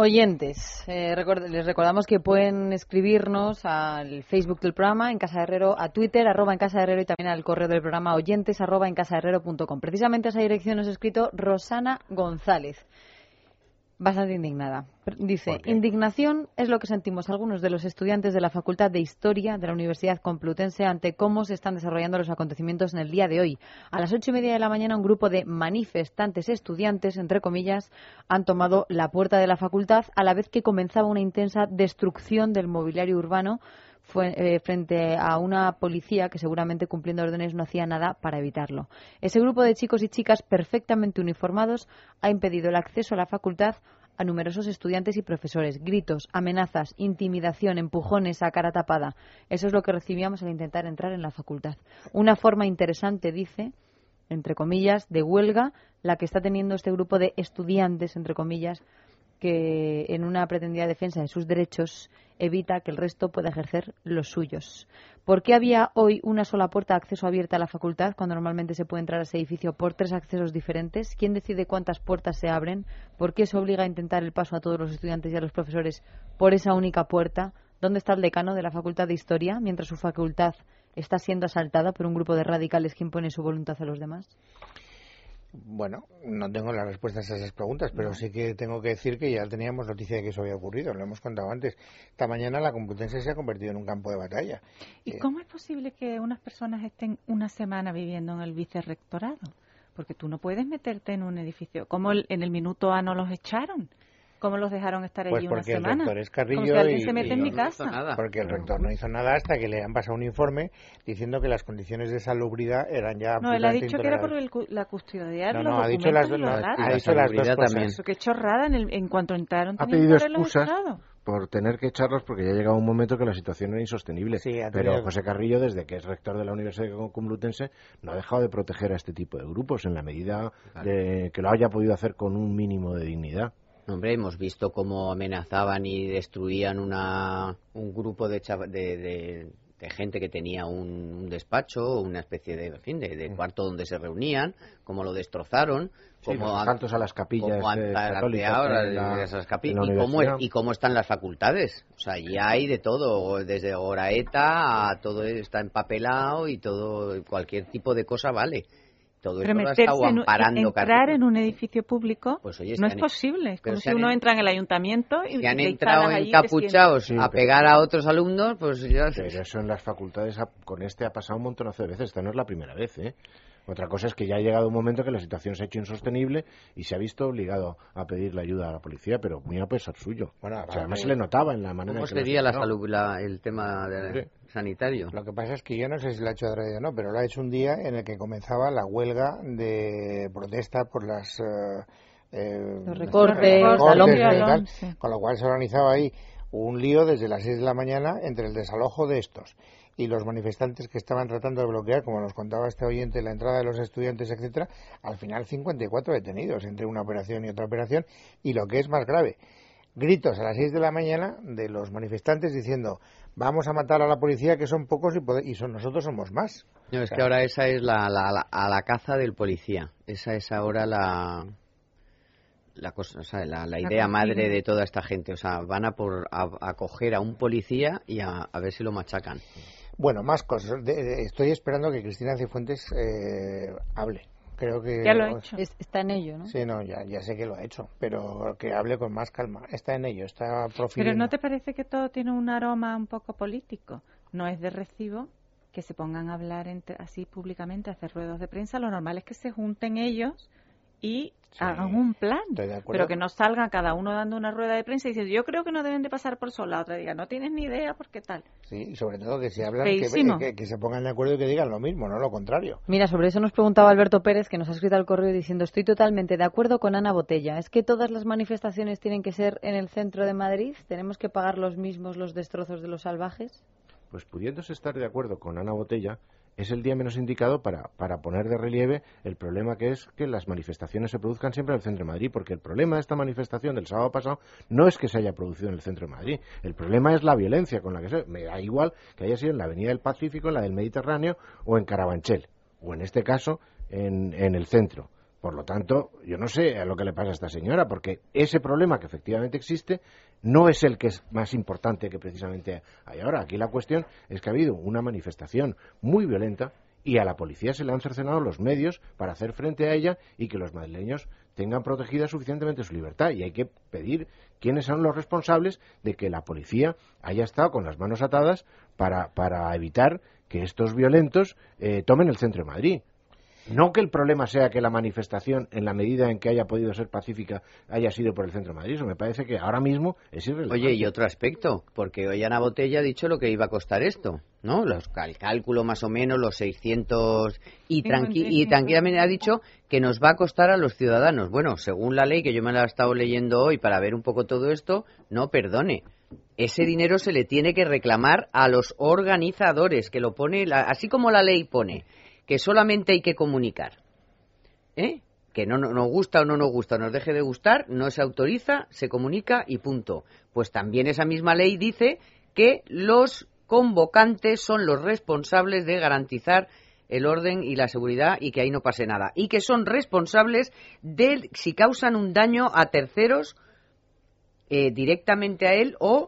Les recordamos que pueden escribirnos al Facebook del programa, En Casa de Herrero, a Twitter, @En Casa de Herrero, y también al correo del programa, oyentes @encasaherrero.com. Precisamente a esa dirección nos ha escrito Rosana González, bastante indignada. Dice: indignación es lo que sentimos algunos de los estudiantes de la Facultad de Historia de la Universidad Complutense ante cómo se están desarrollando los acontecimientos en el día de hoy. A las 8:30 de la mañana, un grupo de manifestantes estudiantes, entre comillas, han tomado la puerta de la facultad a la vez que comenzaba una intensa destrucción del mobiliario urbano frente a una policía que, seguramente cumpliendo órdenes, no hacía nada para evitarlo. Ese grupo de chicos y chicas perfectamente uniformados ha impedido el acceso a la facultad a numerosos estudiantes y profesores. Gritos, amenazas, intimidación, empujones a cara tapada. Eso es lo que recibíamos al intentar entrar en la facultad. Una forma interesante, dice, entre comillas, de huelga, la que está teniendo este grupo de estudiantes, entre comillas, que en una pretendida defensa de sus derechos evita que el resto pueda ejercer los suyos. ¿Por qué había hoy una sola puerta de acceso abierta a la facultad cuando normalmente se puede entrar a ese edificio por 3 accesos diferentes? ¿Quién decide cuántas puertas se abren? ¿Por qué se obliga a intentar el paso a todos los estudiantes y a los profesores por esa única puerta? ¿Dónde está el decano de la Facultad de Historia mientras su facultad está siendo asaltada por un grupo de radicales que impone su voluntad a los demás? Bueno, no tengo las respuestas a esas preguntas, pero sí que tengo que decir que ya teníamos noticia de que eso había ocurrido, lo hemos contado antes. Esta mañana la Complutense se ha convertido en un campo de batalla. ¿Y cómo es posible que unas personas estén una semana viviendo en el vicerrectorado? Porque tú no puedes meterte en un edificio. ¿Cómo en el minuto A no los echaron? ¿Cómo los dejaron estar pues allí una semana? El rector es Carrillo, como si alguien se mete en mi casa. Porque el rector no hizo nada hasta que le han pasado un informe diciendo que las condiciones de salubridad eran ya... No, él ha dicho que era por la custodiar los documentos. Ha dicho las dos cosas. También. Qué chorrada, en cuanto entraron ha pedido excusas por tener que echarlos porque ya ha llegado un momento que la situación era insostenible. Sí, pero José Carrillo, desde que es rector de la Universidad Complutense, no ha dejado de proteger a este tipo de grupos en la medida de que lo haya podido hacer con un mínimo de dignidad. Hombre, hemos visto cómo amenazaban y destruían un grupo de gente que tenía un despacho, una especie de cuarto donde se reunían, cómo lo destrozaron, como asaltos a las capillas católicas, y cómo están las facultades. O sea, ya hay de todo, desde Goraeta a todo está empapelado y todo, cualquier tipo de cosa vale. Todo pero esto entrar en un edificio público pues, oye, no es posible. Es como si uno entra en el ayuntamiento y han entrado encapuchados a pegar a otros alumnos, pues ya... Pero eso en las facultades con ha pasado un montonazo de veces. Esta no es la primera vez, ¿eh? Otra cosa es que ya ha llegado un momento que la situación se ha hecho insostenible y se ha visto obligado a pedir la ayuda a la policía, pero muy a pesar suyo. Bueno, además se le notaba en la manera ¿Cómo sería el tema sanitario? Lo que pasa es que yo no sé si lo ha hecho adrede o no, pero lo ha hecho un día en el que comenzaba la huelga de protesta por los recortes, con lo cual se organizaba ahí un lío desde las 6 de la mañana entre el desalojo de estos y los manifestantes que estaban tratando de bloquear, como nos contaba este oyente, la entrada de los estudiantes, etcétera. Al final 54 detenidos entre una operación y otra operación, y lo que es más grave, gritos a las 6 de la mañana de los manifestantes diciendo vamos a matar a la policía, que son pocos y nosotros somos más. No, es que ahora esa es la caza del policía. Esa es ahora la cosa, o sea, la idea madre de toda esta gente. O sea, van a coger a un policía y a ver si lo machacan. Bueno, más cosas. Estoy esperando que Cristina Cifuentes hable. Creo que ya lo ha hecho. Está en ello, ¿no? Sí, no, ya sé que lo ha hecho, pero que hable con más calma. Está en ello, está profiriendo. Pero ¿no te parece que todo tiene un aroma un poco político? No es de recibo que se pongan a hablar así públicamente, a hacer ruedos de prensa. Lo normal es que se junten ellos y hagan un plan, pero que no salgan cada uno dando una rueda de prensa y diciendo yo creo que no deben de pasar por sol, la otra diga no tienes ni idea porque tal. Sí, y sobre todo que si hablan que se pongan de acuerdo y que digan lo mismo, no lo contrario. Mira, sobre eso nos preguntaba Alberto Pérez, que nos ha escrito al correo diciendo estoy totalmente de acuerdo con Ana Botella, es que todas las manifestaciones tienen que ser en el centro de Madrid, tenemos que pagar los mismos los destrozos de los salvajes. Pues pudiéndose estar de acuerdo con Ana Botella, es el día menos indicado para poner de relieve el problema que es que las manifestaciones se produzcan siempre en el centro de Madrid, porque el problema de esta manifestación del sábado pasado no es que se haya producido en el centro de Madrid, el problema es la violencia con la que me da igual que haya sido en la Avenida del Pacífico, en la del Mediterráneo o en Carabanchel, o en este caso en el centro. Por lo tanto, yo no sé a lo que le pasa a esta señora, porque ese problema que efectivamente existe no es el que es más importante que precisamente hay ahora. Aquí la cuestión es que ha habido una manifestación muy violenta y a la policía se le han cercenado los medios para hacer frente a ella y que los madrileños tengan protegida suficientemente su libertad. Y hay que pedir quiénes son los responsables de que la policía haya estado con las manos atadas para evitar que estos violentos tomen el centro de Madrid. No que el problema sea que la manifestación, en la medida en que haya podido ser pacífica, haya sido por el centro de Madrid. Eso me parece que ahora mismo es irrelevante. Oye, y otro aspecto, porque hoy Ana Botella ha dicho lo que iba a costar esto, ¿no? El cálculo más o menos, los 600... Y tranquilamente ha dicho que nos va a costar a los ciudadanos. Bueno, según la ley, que yo me la he estado leyendo hoy para ver un poco todo esto, no, perdone. Ese dinero se le tiene que reclamar a los organizadores, que lo pone, así como la ley pone que solamente hay que comunicar, que no nos gusta o no nos gusta, nos deje de gustar, no se autoriza, se comunica y punto. Pues también esa misma ley dice que los convocantes son los responsables de garantizar el orden y la seguridad y que ahí no pase nada. Y que son responsables de si causan un daño a terceros directamente a él o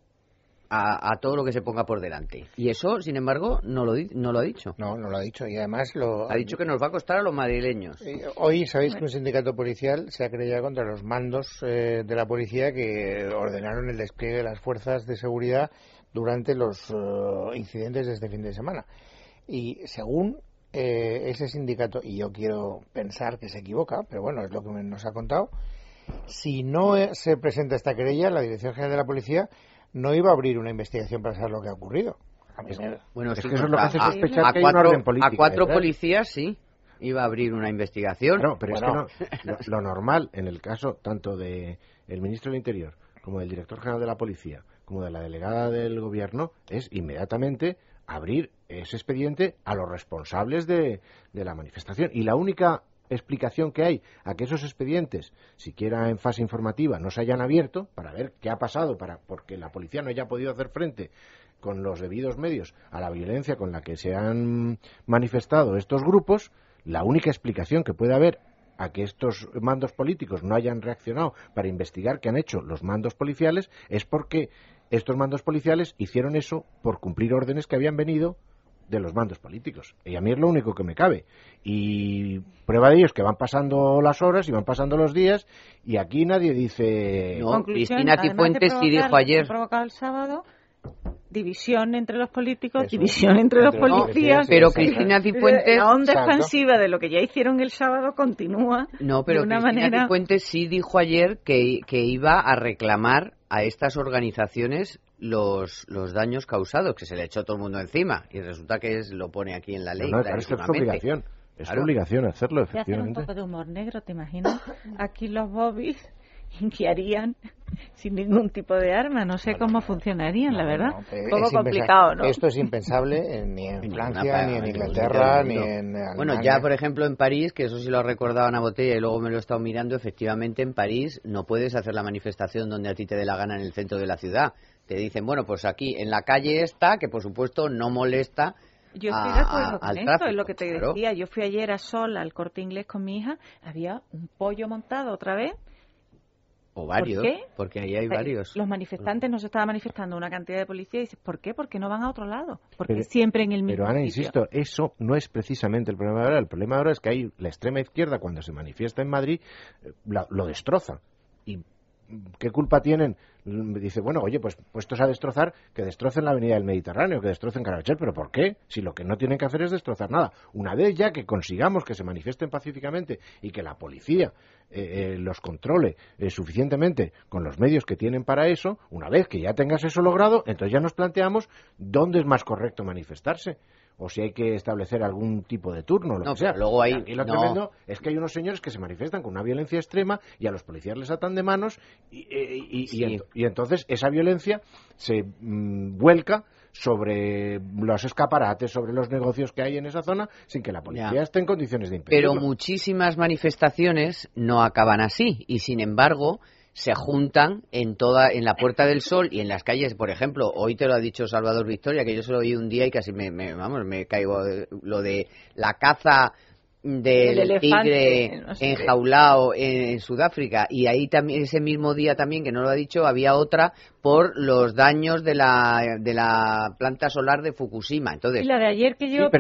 a todo lo que se ponga por delante. Y eso, sin embargo, no lo ha dicho. No lo ha dicho. Y además ha dicho que nos va a costar a los madrileños. Hoy sabéis que un sindicato policial se ha querellado contra los mandos de la policía que ordenaron el despliegue de las fuerzas de seguridad durante los incidentes de este fin de semana. Y según ese sindicato, y yo quiero pensar que se equivoca, pero bueno, es lo que nos ha contado, si no se presenta esta querella, la Dirección General de la Policía no iba a abrir una investigación para saber lo que ha ocurrido. Bueno, es que eso es lo que hace sospechar que hay un orden político. A 4 policías sí iba a abrir una investigación. No, pero es que no. Lo normal, en el caso tanto del ministro del Interior como del director general de la Policía, como de la delegada del Gobierno, es inmediatamente abrir ese expediente a los responsables de la manifestación. Y la única explicación que hay a que esos expedientes, siquiera en fase informativa, no se hayan abierto para ver qué ha pasado, porque la policía no haya podido hacer frente con los debidos medios a la violencia con la que se han manifestado estos grupos, la única explicación que puede haber a que estos mandos políticos no hayan reaccionado para investigar qué han hecho los mandos policiales es porque estos mandos policiales hicieron eso por cumplir órdenes que habían venido de los mandos políticos. Y a mí es lo único que me cabe. Y prueba de ello es que van pasando las horas y van pasando los días y aquí nadie dice... No, Cristina Cifuentes sí dijo ayer... provocado el sábado... división entre los políticos, división entre los policías. Pero Cristina Cifuentes... La onda expansiva de lo que ya hicieron el sábado continúa. No, pero Cristina Cifuentes sí dijo ayer que iba a reclamar a estas organizaciones los daños causados, que se le echó todo el mundo encima. Y resulta que lo pone aquí en la ley. Claro, es obligación. Es obligación hacerlo, efectivamente. Hacer un poco de humor negro, ¿te imaginas? Aquí los bobbies que harían sin ningún tipo de arma, no sé cómo funcionarían, la verdad. Un poco complicado, ¿no? Esto es impensable ni en Francia, ni en Inglaterra, ni en Alemania. Bueno, ya por ejemplo en París, que eso sí lo ha recordado Ana Botella y luego me lo he estado mirando, efectivamente en París no puedes hacer la manifestación donde a ti te dé la gana en el centro de la ciudad. Te dicen, bueno, pues aquí en la calle esta, que por supuesto no molesta. Yo estoy de acuerdo con esto, es lo que te decía. Yo fui ayer a Sol, al Corte Inglés con mi hija, había un pollo montado otra vez. O varios, ¿por qué? Porque ahí hay varios. Los manifestantes nos estaban manifestando una cantidad de policía y dices, ¿por qué? Porque no van a otro lado. Porque siempre en el mismo Pero Ana, sitio. insisto, eso no es precisamente el problema de ahora. El problema de ahora es que hay la extrema izquierda, cuando se manifiesta en Madrid, lo destroza. ¿Y qué culpa tienen? Dice, bueno, oye, pues puestos a destrozar, que destrocen la avenida del Mediterráneo, que destrocen Carabanchel, ¿pero por qué? Si lo que no tienen que hacer es destrozar nada. Una vez ya que consigamos que se manifiesten pacíficamente y que la policía los controle suficientemente con los medios que tienen para eso, una vez que ya tengas eso logrado, entonces ya nos planteamos dónde es más correcto manifestarse. O si hay que establecer algún tipo de turno, lo que sea. Luego hay... Aquí lo tremendo es que hay unos señores que se manifiestan con una violencia extrema y a los policías les atan de manos y entonces esa violencia se vuelca sobre los escaparates, sobre los negocios que hay en esa zona, sin que la policía esté en condiciones de impedirlo. Pero muchísimas manifestaciones no acaban así y, sin embargo, se juntan en la Puerta del Sol y en las calles. Por ejemplo, hoy te lo ha dicho Salvador Victoria, que yo se lo oí un día y casi me caigo, lo de la caza del tigre enjaulado en Sudáfrica, y ahí también ese mismo día también, que no lo ha dicho, había otra por los daños de la planta solar de Fukushima. Entonces, y la de ayer que yo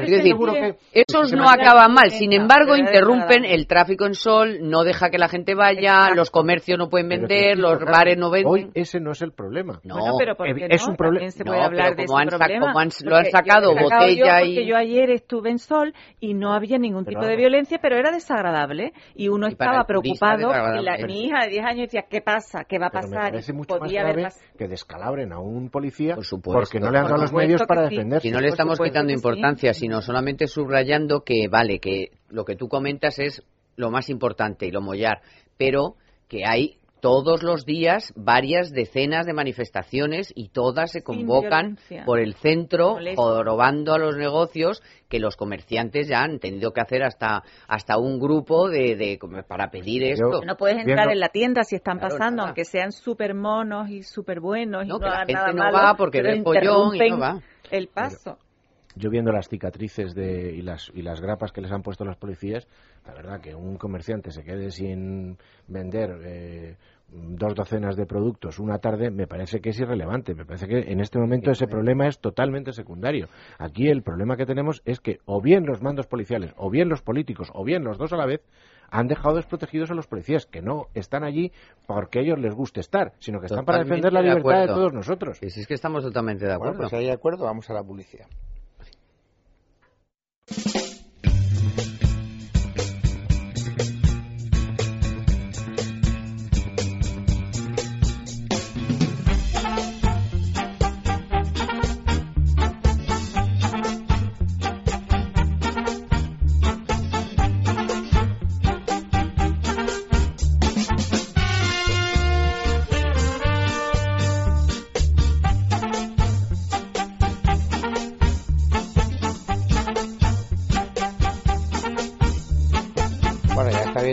esos no acaban mal, sin embargo interrumpen el tráfico en Sol, no deja que la gente vaya, los comercios no pueden vender, los bares no venden. Hoy ese no es el problema. No, bueno, pero ¿por qué es un problema. Se puede hablar de ese problema. Lo han sacado botella porque yo ayer estuve en Sol y no había ningún tipo de violencia, pero era desagradable y uno estaba preocupado y mi hija de 10 años decía, ¿qué pasa? ¿Qué va a pasar? Me parece mucho más grave que descalabren a un policía porque no le han dado los medios para defenderse. Si no le estamos quitando importancia, sino solamente subrayando que vale, que lo que tú comentas es lo más importante y lo mollar, pero que hay todos los días varias decenas de manifestaciones y todas se convocan por el centro, jorobando a los negocios, que los comerciantes ya han tenido que hacer hasta un grupo para pedir esto. No puedes entrar en la tienda si están pasando, aunque sean súper monos y súper buenos. No, y que la gente nada no malo, va porque ve el pollón y no va. El paso. Yo viendo las cicatrices y las grapas que les han puesto los policías, la verdad que un comerciante se quede sin vender 2 docenas de productos una tarde, me parece que es irrelevante. Me parece que en este momento ese problema es totalmente secundario. Aquí el problema que tenemos es que o bien los mandos policiales, o bien los políticos, o bien los dos a la vez, han dejado desprotegidos a los policías, que no están allí porque a ellos les guste estar, sino que están para defender la libertad de todos nosotros. Sí, es que estamos totalmente de acuerdo. Bueno, pues si hay acuerdo, vamos a la publicidad.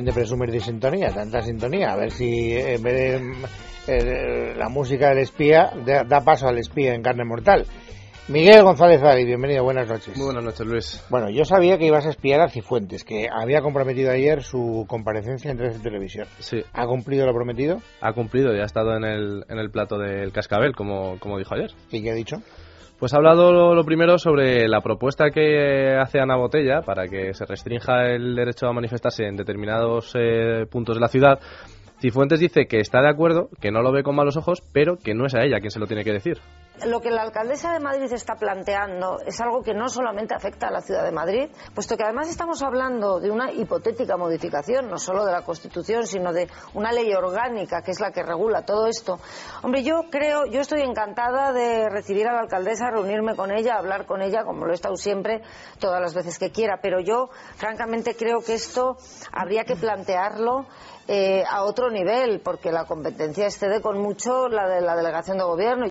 bien de presumir de sintonía, tanta sintonía, a ver si en vez de la música del espía da paso al espía en carne mortal. Miguel González Ali, bienvenido, buenas noches. Muy buenas noches, Luis. Bueno, yo sabía que ibas a espiar a Cifuentes, que había comprometido ayer su comparecencia en 13 Televisión. Sí. ¿Ha cumplido lo prometido? Ha cumplido, ya ha estado en el plato del cascabel, como dijo ayer. ¿Y qué ha dicho? Pues ha hablado lo primero sobre la propuesta que hace Ana Botella para que se restrinja el derecho a manifestarse en determinados puntos de la ciudad. Cifuentes dice que está de acuerdo, que no lo ve con malos ojos, pero que no es a ella quien se lo tiene que decir. Lo que la alcaldesa de Madrid está planteando es algo que no solamente afecta a la ciudad de Madrid, puesto que además estamos hablando de una hipotética modificación, no solo de la Constitución, sino de una ley orgánica que es la que regula todo esto. Hombre, yo estoy encantada de recibir a la alcaldesa, reunirme con ella, hablar con ella, como lo he estado siempre, todas las veces que quiera, pero yo francamente creo que esto habría que plantearlo a otro nivel, porque la competencia excede con mucho la de la delegación de gobierno.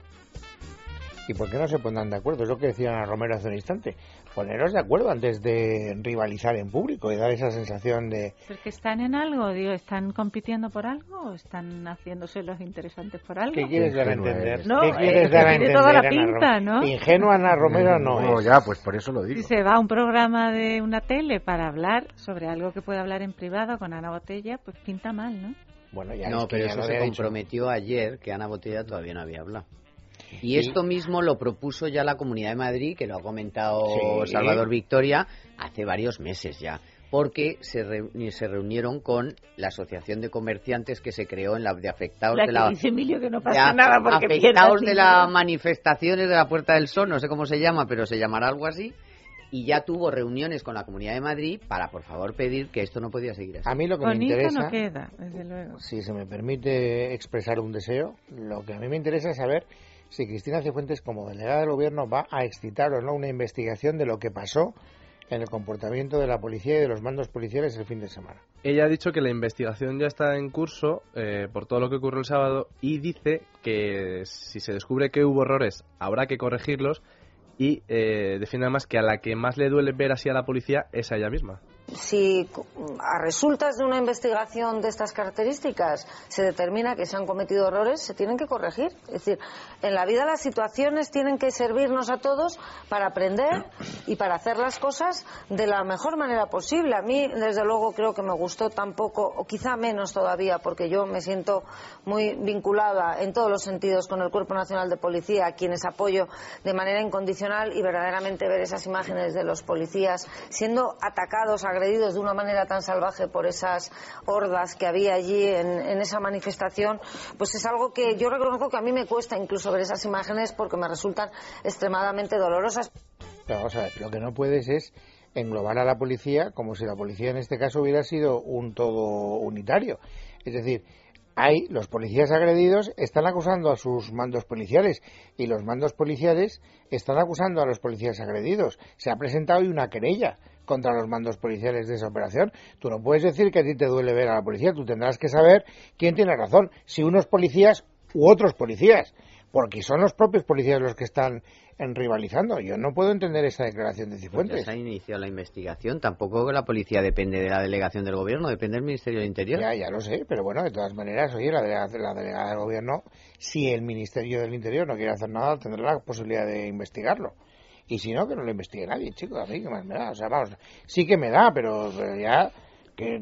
¿Y por qué no se pondrán de acuerdo? Es lo que decía Ana Romero hace un instante. Poneros de acuerdo antes de rivalizar en público y dar esa sensación de... ¿Pero que están en algo? Digo, ¿están compitiendo por algo o están haciéndose los interesantes por algo? ¿Qué quieres dar a entender? No, ¿Qué quieres dar a entender, tiene toda la pinta, ¿no? Ingenua Ana Romero no es. Ya, pues por eso lo digo. Si se va a un programa de una tele para hablar sobre algo que puede hablar en privado con Ana Botella, pues pinta mal, ¿no? Bueno, ya no, es que pero ya eso lo se había comprometió ayer, que Ana Botella todavía no había hablado. Y esto mismo lo propuso ya la Comunidad de Madrid, que lo ha comentado Salvador Victoria, hace varios meses ya, porque se reunieron con la asociación de comerciantes que se creó en la de afectados de la dice Emilio que no pasa nada porque afectados de las manifestaciones de la Puerta del Sol, no sé cómo se llama, pero se llamará algo así. Y ya tuvo reuniones con la Comunidad de Madrid para, por favor, pedir que esto no podía seguir así. A mí lo que Bonito me interesa, no queda, desde luego. Si se me permite expresar un deseo, lo que a mí me interesa es saber si Cristina Cifuentes, como delegada del Gobierno, va a excitar o no una investigación de lo que pasó en el comportamiento de la policía y de los mandos policiales el fin de semana. Ella ha dicho que la investigación ya está en curso por todo lo que ocurrió el sábado y dice que si se descubre que hubo errores habrá que corregirlos y defiende además que a la que más le duele ver así a la policía es a ella misma. Si a resultas de una investigación de estas características se determina que se han cometido errores, se tienen que corregir. Es decir, en la vida las situaciones tienen que servirnos a todos para aprender y para hacer las cosas de la mejor manera posible. A mí, desde luego, creo que me gustó tan poco, o quizá menos todavía, porque yo me siento muy vinculada en todos los sentidos con el Cuerpo Nacional de Policía, a quienes apoyo de manera incondicional, y verdaderamente ver esas imágenes de los policías siendo atacados, agredidos de una manera tan salvaje por esas hordas que había allí en esa manifestación, pues es algo que yo reconozco que a mí me cuesta incluso ver esas imágenes porque me resultan extremadamente dolorosas. Pero vamos a ver, lo que no puedes es englobar a la policía como si la policía en este caso hubiera sido un todo unitario. Es decir, los policías agredidos están acusando a sus mandos policiales y los mandos policiales están acusando a los policías agredidos. Se ha presentado hoy una querella contra los mandos policiales de esa operación. Tú no puedes decir que a ti te duele ver a la policía, tú tendrás que saber quién tiene razón, si unos policías u otros policías, porque son los propios policías los que están rivalizando. Yo no puedo entender esa declaración de Cifuentes. Pues ya se ha iniciado la investigación. Tampoco la policía depende de la delegación del Gobierno, depende del Ministerio del Interior. Ya lo sé, pero bueno, de todas maneras, oye, la delegada del Gobierno, si el Ministerio del Interior no quiere hacer nada, tendrá la posibilidad de investigarlo. Y si no, que no lo investigue nadie, chicos, a mí que más me da. O sea, vamos, sí que me da, pero ya que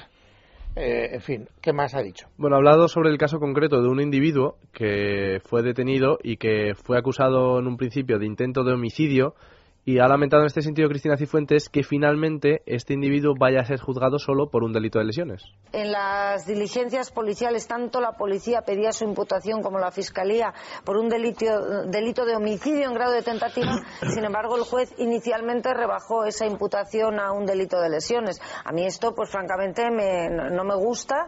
en fin, ¿qué más ha dicho? Bueno, ha hablado sobre el caso concreto de un individuo que fue detenido y que fue acusado en un principio de intento de homicidio y ha lamentado en este sentido Cristina Cifuentes que finalmente este individuo vaya a ser juzgado solo por un delito de lesiones. En las diligencias policiales, tanto la policía pedía su imputación como la Fiscalía por un delito de homicidio en grado de tentativa. Sin embargo, el juez inicialmente rebajó esa imputación a un delito de lesiones. A mí esto, pues francamente, no me gusta.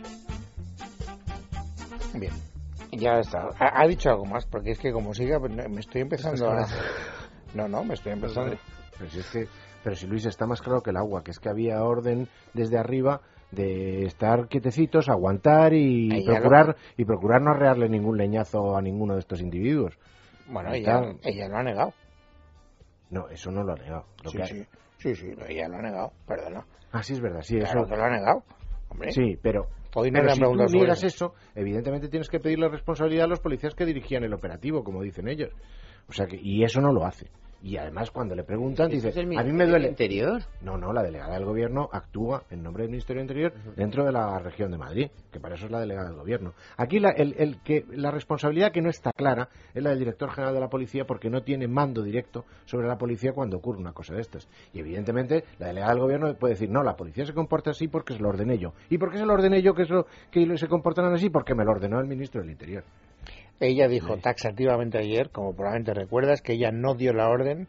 Bien, ya está. ¿Ha dicho algo más? Porque es que como siga, pues me estoy empezando a... No, me estoy empezando. Pero si Luis, está más claro que el agua, que es que había orden desde arriba de estar quietecitos, aguantar y procurar no arrearle ningún leñazo a ninguno de estos individuos. Bueno, ella lo ha negado. No, eso no lo ha negado. Sí, ella lo ha negado, perdona. Ah, sí, es verdad, sí, claro eso. que lo ha negado. hombre. Sí, pero Hoy no si tú niegas eso, evidentemente tienes que pedirle responsabilidad a los policías que dirigían el operativo, como dicen ellos. O sea y eso no lo hace. Y además cuando le preguntan dice, a mí me duele. Interior. No, la delegada del gobierno actúa en nombre del Ministerio del Interior dentro de la región de Madrid, que para eso es la delegada del gobierno. Aquí la responsabilidad que no está clara es la del director general de la policía, porque no tiene mando directo sobre la policía cuando ocurre una cosa de estas. Y evidentemente la delegada del gobierno puede decir, no, la policía se comporta así porque se lo ordené yo. ¿Y por qué se lo ordené yo que se comportan así? Porque me lo ordenó el ministro del Interior. Ella dijo taxativamente ayer, como probablemente recuerdas, que ella no dio la orden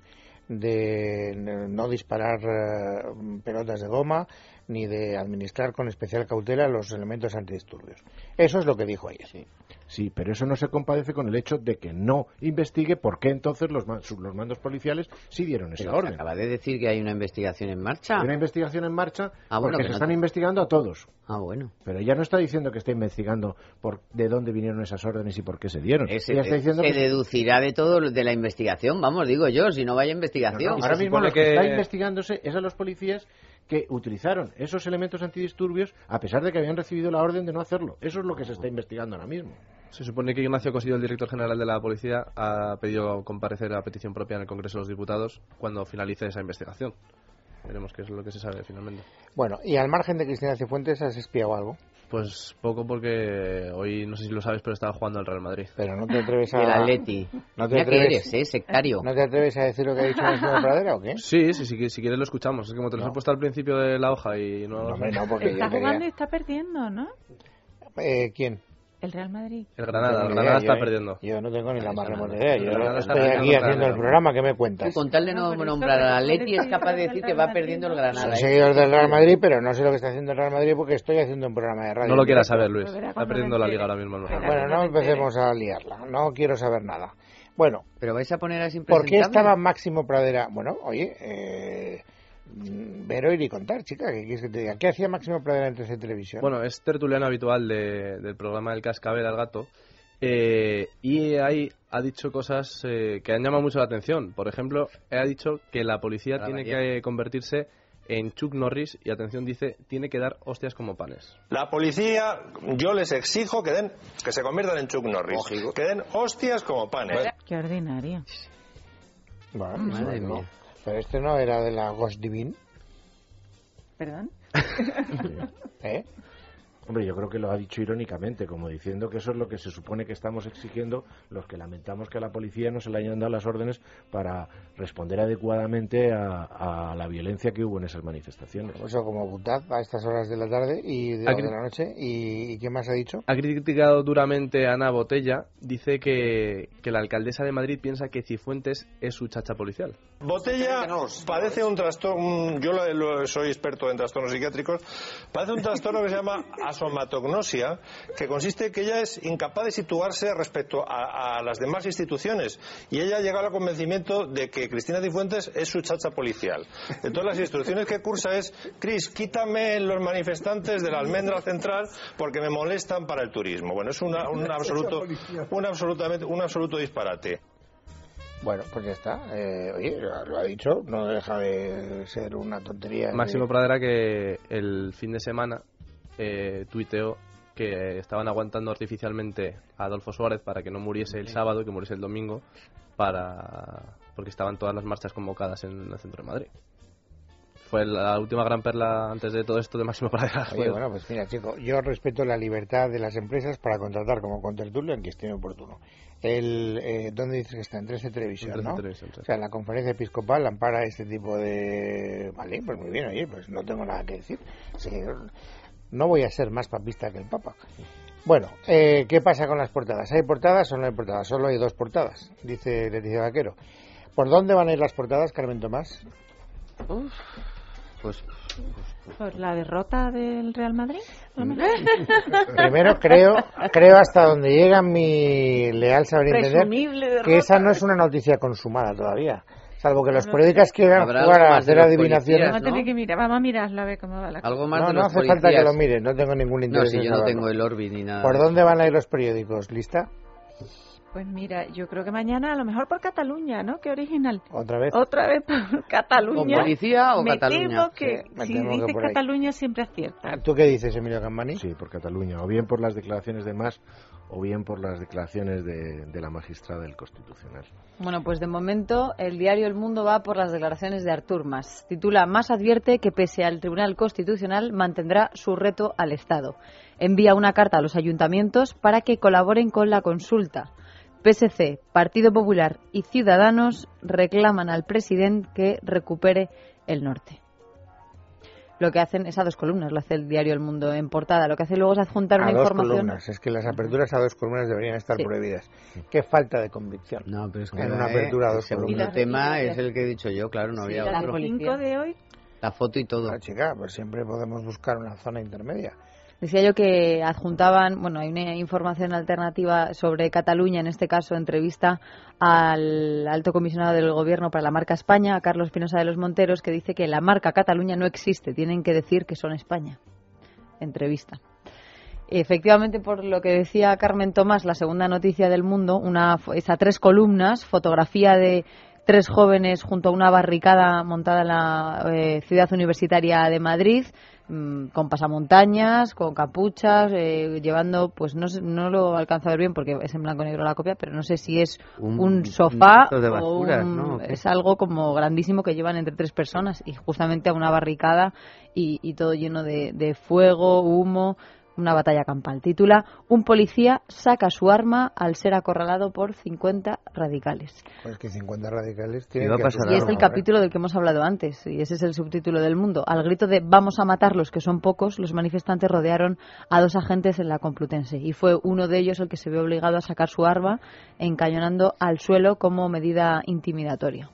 de no disparar pelotas de goma ni de administrar con especial cautela los elementos antidisturbios. Eso es lo que dijo ella. Sí, pero eso no se compadece con el hecho de que no investigue por qué entonces los mandos policiales sí dieron esa orden. Acaba de decir que hay una investigación en marcha. Hay una investigación en marcha bueno, porque se están investigando a todos. Bueno. Pero ella no está diciendo que está investigando de dónde vinieron esas órdenes y por qué se dieron. Ella está diciendo que deducirá de todo de la investigación, vamos, digo yo, si no vaya investigación. Ahora mismo lo que está investigándose es a los policías que utilizaron esos elementos antidisturbios a pesar de que habían recibido la orden de no hacerlo. Eso es lo que se está investigando ahora mismo. Se supone que Ignacio Cosidó, el director general de la policía, ha pedido comparecer a petición propia en el Congreso de los Diputados cuando finalice esa investigación. Veremos qué es lo que se sabe finalmente. Bueno, y al margen de Cristina Cifuentes, ¿has espiado algo? Pues poco, porque hoy, no sé si lo sabes, pero estaba jugando el Real Madrid. Pero no te atreves a... El Atleti. ¿No te atreves? Eres, sectario. ¿No te atreves a decir lo que ha dicho Máximo Pradera o qué? Sí, si quieres lo escuchamos. Es que como te lo he puesto al principio de la hoja y no... No, porque está jugando y está perdiendo, ¿no? ¿Quién? El Real Madrid. El Granada está perdiendo. Yo no tengo ni la más remota idea. Yo estoy aquí haciendo el programa, ¿qué me cuentas? Con tal de no nombrar a Atleti es capaz de decir que va perdiendo el Granada. Soy seguidor del Real Madrid, pero no sé lo que está haciendo el Real Madrid porque estoy haciendo un programa de radio. No lo quieras saber, Luis. Está perdiendo la liga ahora mismo. Bueno, no empecemos a liarla. No quiero saber nada. Bueno. Pero vais a poner así ¿Por qué estaba Máximo Pradera? Bueno, oye... ver, oír y contar, chica, ¿qué quieres que te diga? ¿Qué hacía Máximo Pradera en 13 Televisión? Bueno, es tertuliano habitual del programa del Cascabel al Gato, y ahí ha dicho cosas que han llamado mucho la atención. Por ejemplo, ha dicho que la policía tiene que convertirse en Chuck Norris, y atención, dice, tiene que dar hostias como panes. La policía, yo les exijo que se conviertan en Chuck Norris. Lógico. Que den hostias como panes. Qué ordinario. Bueno, madre mía. Pero este no era de la Ghost Divine. ¿Perdón? Hombre, yo creo que lo ha dicho irónicamente, como diciendo que eso es lo que se supone que estamos exigiendo los que lamentamos que a la policía no se le hayan dado las órdenes para responder adecuadamente a la violencia que hubo en esas manifestaciones. Eso como Butad a estas horas de la tarde y de la noche. ¿Y qué más ha dicho? Ha criticado duramente a Ana Botella. Dice que la alcaldesa de Madrid piensa que Cifuentes es su chacha policial. Botella padece un trastorno, yo soy experto en trastornos psiquiátricos, padece un trastorno que se llama asomatognosia, que consiste en que ella es incapaz de situarse respecto a las demás instituciones, y ella ha llegado al convencimiento de que Cristina Cifuentes es su chacha policial. Entonces las instrucciones que cursa es: Cris, quítame los manifestantes de la almendra central porque me molestan para el turismo. Bueno, es un absoluto disparate. Bueno, pues ya está. Oye, lo ha dicho, no deja de ser una tontería. Máximo Pradera, que el fin de semana tuiteó que estaban aguantando artificialmente a Adolfo Suárez para que no muriese el sábado y que muriese el domingo, porque estaban todas las marchas convocadas en el centro de Madrid. Fue la última gran perla antes de todo esto de Máximo Pradera. Oye, bueno, pues mira, chico, yo respeto la libertad de las empresas para contratar como contertulio en que estime oportuno. ¿Dónde dices que está? En 13 Televisión, ¿no? Televisión, sí. O sea, la conferencia episcopal ampara este tipo de... Vale, pues muy bien, oye, pues no tengo nada que decir. Sí, no voy a ser más papista que el Papa. Bueno, ¿qué pasa con las portadas? ¿Hay portadas o no hay portadas? Solo hay 2 portadas, dice Leticia Vaquero. ¿Por dónde van a ir las portadas, Carmen Tomás? ¿Por la derrota del Real Madrid? Primero, creo hasta donde llega mi leal saber entender que esa no es una noticia consumada todavía. Salvo que los periódicos quieran jugar a hacer adivinaciones. Vamos a tener que mirar, vamos a mirarlo a ver cómo va la cosa. Algo más no hace falta que lo miren, no tengo ningún interés. No, si yo no tengo el Orbit ni nada. ¿Por dónde van a ir los periódicos? ¿Lista? Pues mira, yo creo que mañana a lo mejor por Cataluña, ¿no? Qué original. ¿Otra vez? Otra vez por Cataluña. ¿Con policía o me Cataluña? Temo que me si temo que dice por ahí. Cataluña siempre acierta. ¿Tú qué dices, Emilio Campani? Sí, por Cataluña, o bien por las declaraciones de Mas o bien por las declaraciones de la magistrada del Constitucional. Bueno, pues de momento el diario El Mundo va por las declaraciones de Artur Mas. Titula: Mas advierte que pese al Tribunal Constitucional mantendrá su reto al Estado. Envía una carta a los ayuntamientos para que colaboren con la consulta. PSC, Partido Popular y Ciudadanos reclaman al presidente que recupere el norte. Lo que hacen es a 2 columnas, lo hace el diario El Mundo en portada. Lo que hace luego es adjuntar una información. A 2 columnas, es que las aperturas a 2 columnas deberían estar prohibidas. Qué falta de convicción. No, pero es que en una apertura a 2 columnas. El segundo tema es el que he dicho yo, claro, no había otro. La 5 de hoy. La foto y todo. Chica, pues siempre podemos buscar una zona intermedia. Decía yo que adjuntaban, bueno, hay una información alternativa sobre Cataluña, en este caso entrevista al alto comisionado del Gobierno para la marca España, a Carlos Pinoza de los Monteros, que dice que la marca Cataluña no existe, tienen que decir que son España. Entrevista. Efectivamente, por lo que decía Carmen Tomás, la segunda noticia del Mundo, es a 3 columnas, fotografía de 3 jóvenes junto a una barricada montada en la ciudad universitaria de Madrid, con pasamontañas, con capuchas, llevando, pues no lo alcanzo a ver bien porque es en blanco y negro la copia, pero no sé si es un sofá de basuras, ¿no? Es algo como grandísimo que llevan entre 3 personas y justamente a una barricada y todo lleno de fuego, humo. Una batalla campal. Titula: Un policía saca su arma al ser acorralado por 50 radicales. Pues que 50 radicales tienen que pasar. Y es el capítulo del que hemos hablado antes, y ese es el subtítulo del Mundo. Al grito de "vamos a matarlos", que son pocos, los manifestantes rodearon a 2 agentes en la Complutense, y fue uno de ellos el que se vio obligado a sacar su arma, encañonando al suelo como medida intimidatoria.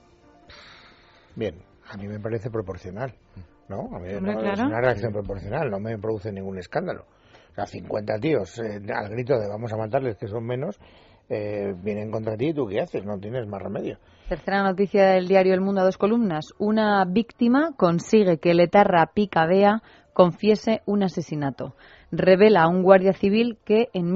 Bien, a mí me parece proporcional, ¿no? A mí claro. Es una reacción proporcional, no me produce ningún escándalo. O sea, 50 tíos al grito de "vamos a matarles", que son menos, vienen contra ti, ¿y tú qué haces? No tienes más remedio. Tercera noticia del diario El Mundo a 2 columnas. Una víctima consigue que el etarra Picabea confiese un asesinato. Revela a un guardia civil que en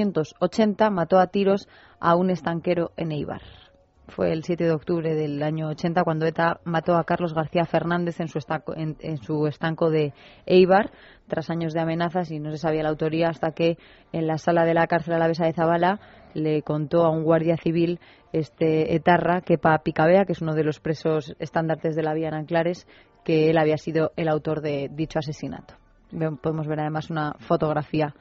1980 mató a tiros a un estanquero en Eibar. Fue el 7 de octubre del año 80 cuando ETA mató a Carlos García Fernández en su estanco de Eibar, tras años de amenazas, y no se sabía la autoría hasta que en la sala de la cárcel alavesa de Zabala le contó a un guardia civil, etarra, Kepa Picabea, que es uno de los presos estandartes de la vía en Anclares, que él había sido el autor de dicho asesinato. Podemos ver además una fotografía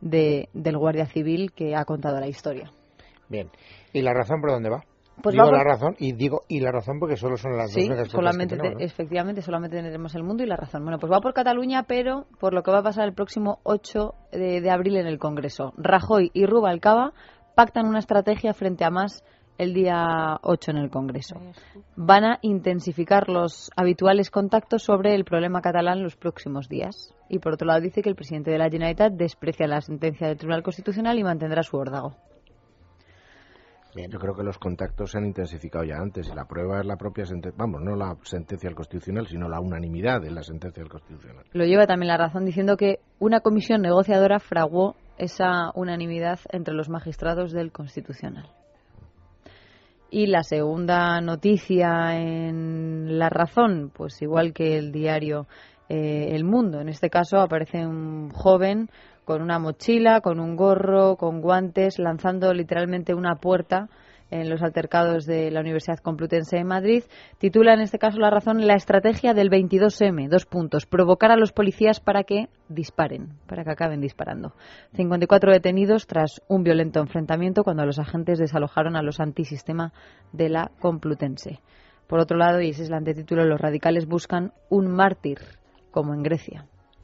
del guardia civil que ha contado la historia. Bien, ¿y la razón por dónde va? Pues digo la razón porque solo son las 2 únicas cosas que tenemos, ¿no? Efectivamente, solamente tendremos El Mundo y la razón. Bueno, pues va por Cataluña, pero por lo que va a pasar el próximo 8 de abril en el Congreso. Rajoy y Rubalcaba pactan una estrategia frente a Mas el día 8 en el Congreso. Van a intensificar los habituales contactos sobre el problema catalán los próximos días. Y por otro lado dice que el presidente de la Generalitat desprecia la sentencia del Tribunal Constitucional y mantendrá su órdago. Bien. Yo creo que los contactos se han intensificado ya antes y la prueba es la propia sentencia, no la sentencia del Constitucional, sino la unanimidad de la sentencia del Constitucional. Lo lleva también la razón diciendo que una comisión negociadora fraguó esa unanimidad entre los magistrados del Constitucional. Y la segunda noticia en La Razón, pues igual que el diario El Mundo. En este caso aparece un joven con una mochila, con un gorro, con guantes, lanzando literalmente una puerta en los altercados de la Universidad Complutense de Madrid. Titula en este caso La Razón: la estrategia del 22M, 2 puntos, provocar a los policías para que disparen, para que acaben disparando. 54 detenidos tras un violento enfrentamiento cuando los agentes desalojaron a los antisistema de la Complutense. Por otro lado, y ese es el antetítulo, los radicales buscan un mártir, como en Grecia.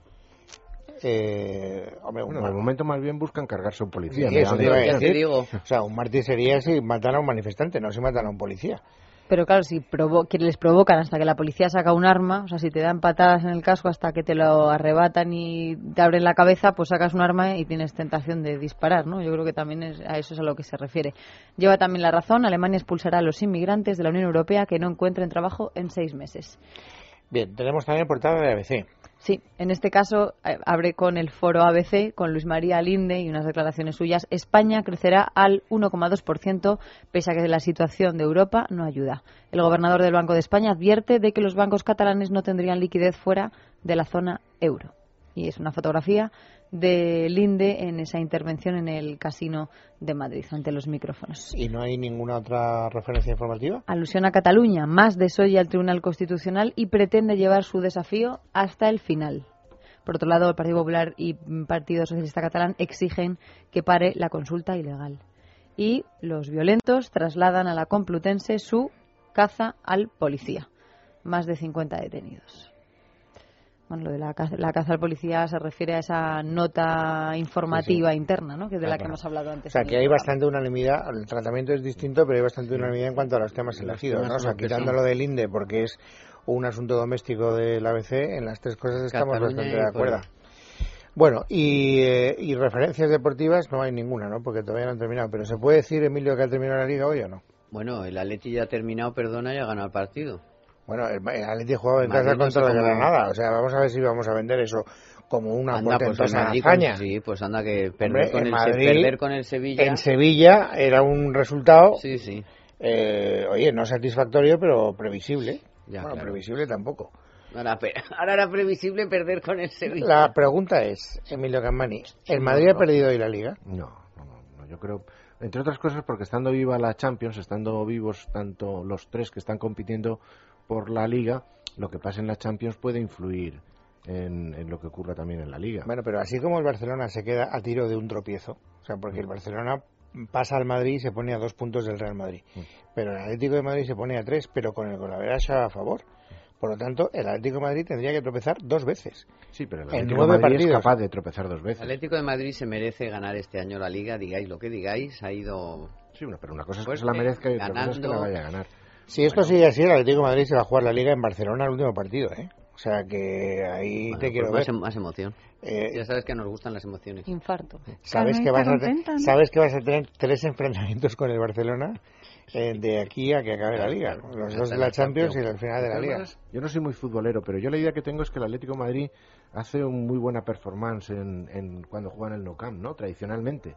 De momento más bien buscan cargarse a un policía. Sí, eso te iba a decir. O sea, un mártir sería si matan a un manifestante, no si matan a un policía. Pero claro, si les provocan hasta que la policía saca un arma, o sea, si te dan patadas en el casco hasta que te lo arrebatan y te abren la cabeza, pues sacas un arma y tienes tentación de disparar, ¿no? Yo creo que también a eso es a lo que se refiere. Lleva también La Razón: Alemania expulsará a los inmigrantes de la Unión Europea que no encuentren trabajo en 6 meses. Bien, tenemos también portada de ABC. Sí, en este caso abre con el foro ABC, con Luis María Linde y unas declaraciones suyas. España crecerá al 1,2% pese a que la situación de Europa no ayuda. El gobernador del Banco de España advierte de que los bancos catalanes no tendrían liquidez fuera de la zona euro. Y es una fotografía de Linde en esa intervención en el Casino de Madrid, ante los micrófonos. ¿Y no hay ninguna otra referencia informativa? Alusión a Cataluña, más desoye al Tribunal Constitucional y pretende llevar su desafío hasta el final. Por otro lado, el Partido Popular y Partido Socialista Catalán exigen que pare la consulta ilegal. Y los violentos trasladan a la Complutense su caza al policía. Más de 50 detenidos. Bueno, lo de la caza al policía se refiere a esa nota informativa interna, ¿no? Que es de la que hemos hablado antes. O sea, que hay bastante unanimidad, el tratamiento es distinto, pero hay bastante unanimidad en cuanto a los temas elegidos, ¿no? O sea, quitándolo del INDE porque es un asunto doméstico del ABC, en las tres cosas estamos bastante de acuerdo. Bueno, y referencias deportivas no hay ninguna, ¿no? Porque todavía no han terminado. Pero ¿se puede decir, Emilio, que ha terminado la Liga hoy o no? Bueno, el Atleti ya ha terminado, y ha ganado el partido. Bueno, el Atleti jugaba en casa contra la Granada. O sea, vamos a ver si vamos a vender eso como una portentosa hazaña. Sí, pues anda que perder con el Sevilla. En Sevilla era un resultado, sí. Oye, no satisfactorio, pero previsible. Ya, bueno, claro. Previsible tampoco. Ahora era previsible perder con el Sevilla. La pregunta es, Emilio Campani, ¿el Madrid ha perdido hoy la Liga? No, yo creo, entre otras cosas porque estando viva la Champions, estando vivos tanto los tres que están compitiendo por la Liga, lo que pasa en la Champions puede influir en lo que ocurra también en la Liga. Bueno, pero así como el Barcelona se queda a tiro de un tropiezo, o sea, porque el Barcelona pasa al Madrid y se pone a 2 puntos del Real Madrid, pero el Atlético de Madrid se pone a 3, pero con el golaveraje a favor. Por lo tanto, el Atlético de Madrid tendría que tropezar 2 veces. Sí, pero el Atlético de Madrid es capaz de tropezar 2 veces. El Atlético de Madrid se merece ganar este año la Liga, digáis lo que digáis, ha ido... Sí, pero una cosa es que se la merezca y otra cosa es que la vaya a ganar. Si esto sigue así, el Atlético de Madrid se va a jugar la Liga en Barcelona el último partido, ¿eh? O sea que ahí te quiero ver. Más emoción. Ya sabes que nos gustan las emociones. Infarto. ¿Sabes que vas a tener 3 enfrentamientos con el Barcelona de aquí a que acabe la Liga? Los 2 de la Champions y el final de la Liga. Yo no soy muy futbolero, pero yo la idea que tengo es que el Atlético de Madrid hace una muy buena performance en cuando juega en el Nou Camp, ¿no? Tradicionalmente.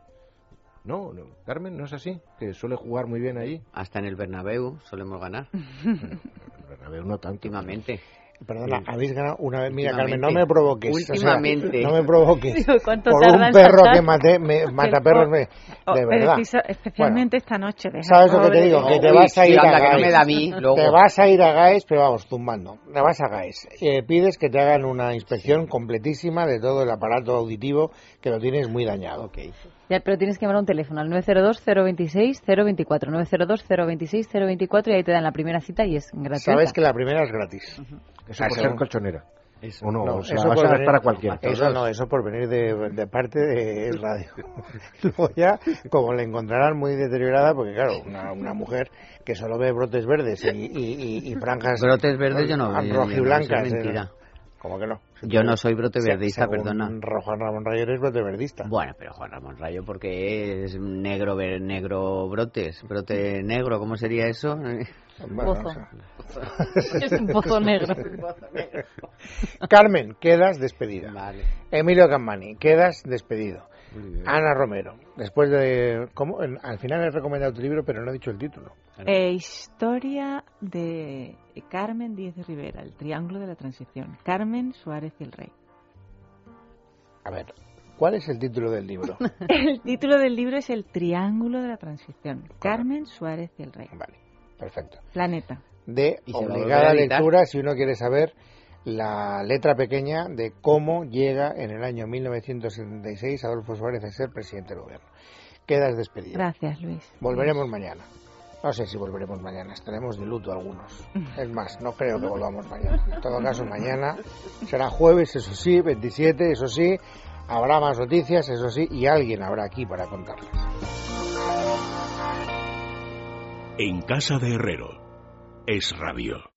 No, Carmen, ¿no es así? Que suele jugar muy bien ahí. Hasta en el Bernabéu solemos ganar. El Bernabéu no tanto. Últimamente. Perdona, habéis ganado una vez. Mira, Carmen, no me provoques. Últimamente. O sea, no me provoques. Por un perro que mata perros, de verdad. Especialmente esta noche. ¿Sabes lo que te digo? Que te vas a ir a Gaes. No me da a mí, luego. Te vas a ir a Gaes, pero vamos, tumbando. Te vas a Gaes. Pides que te hagan una inspección completísima de todo el aparato auditivo, que lo tienes muy dañado. Okay. Ya, pero tienes que llamar a un teléfono al 902-026-024, 902-026-024 y ahí te dan la primera cita y es gratuita. Sabes que la primera es gratis. Eso por ser colchonera. Eso, o no, no, o sea, eso vas a venir para cualquiera. Eso no, eso por venir de parte de radio. Luego ya, como la encontrarán muy deteriorada, porque claro, una mujer que solo ve brotes verdes y franjas... Brotes verdes yo no veo. Rojiblancas. Es mentira. ¿Cómo que no? Yo no soy brote verdista, perdona. Juan Ramón Rayo eres brote verdista. Bueno, pero Juan Ramón Rayo porque es negro brotes, brote negro, ¿cómo sería eso? Bueno, pozo. Es un pozo negro. Carmen, quedas despedida. Vale. Emilio Campani, quedas despedido. Ana Romero, después de... ¿Cómo? Al final he recomendado tu libro, pero no he dicho el título. Historia de Carmen Díez de Rivera, el triángulo de la transición. Carmen, Suárez y el Rey. A ver, ¿cuál es el título del libro? El título del libro es El triángulo de la transición. Carmen, Suárez y el Rey. Vale, perfecto. Planeta. De obligada lectura si uno quiere saber la letra pequeña de cómo llega en el año 1976 Adolfo Suárez a ser presidente del gobierno. Quedas despedido. Gracias, Luis. Volveremos mañana. No sé si volveremos mañana, estaremos de luto algunos. Es más, no creo que volvamos mañana. En todo caso, mañana será jueves, eso sí, 27, eso sí. Habrá más noticias, eso sí, y alguien habrá aquí para contarlas. En casa de Herrero, Es Radio.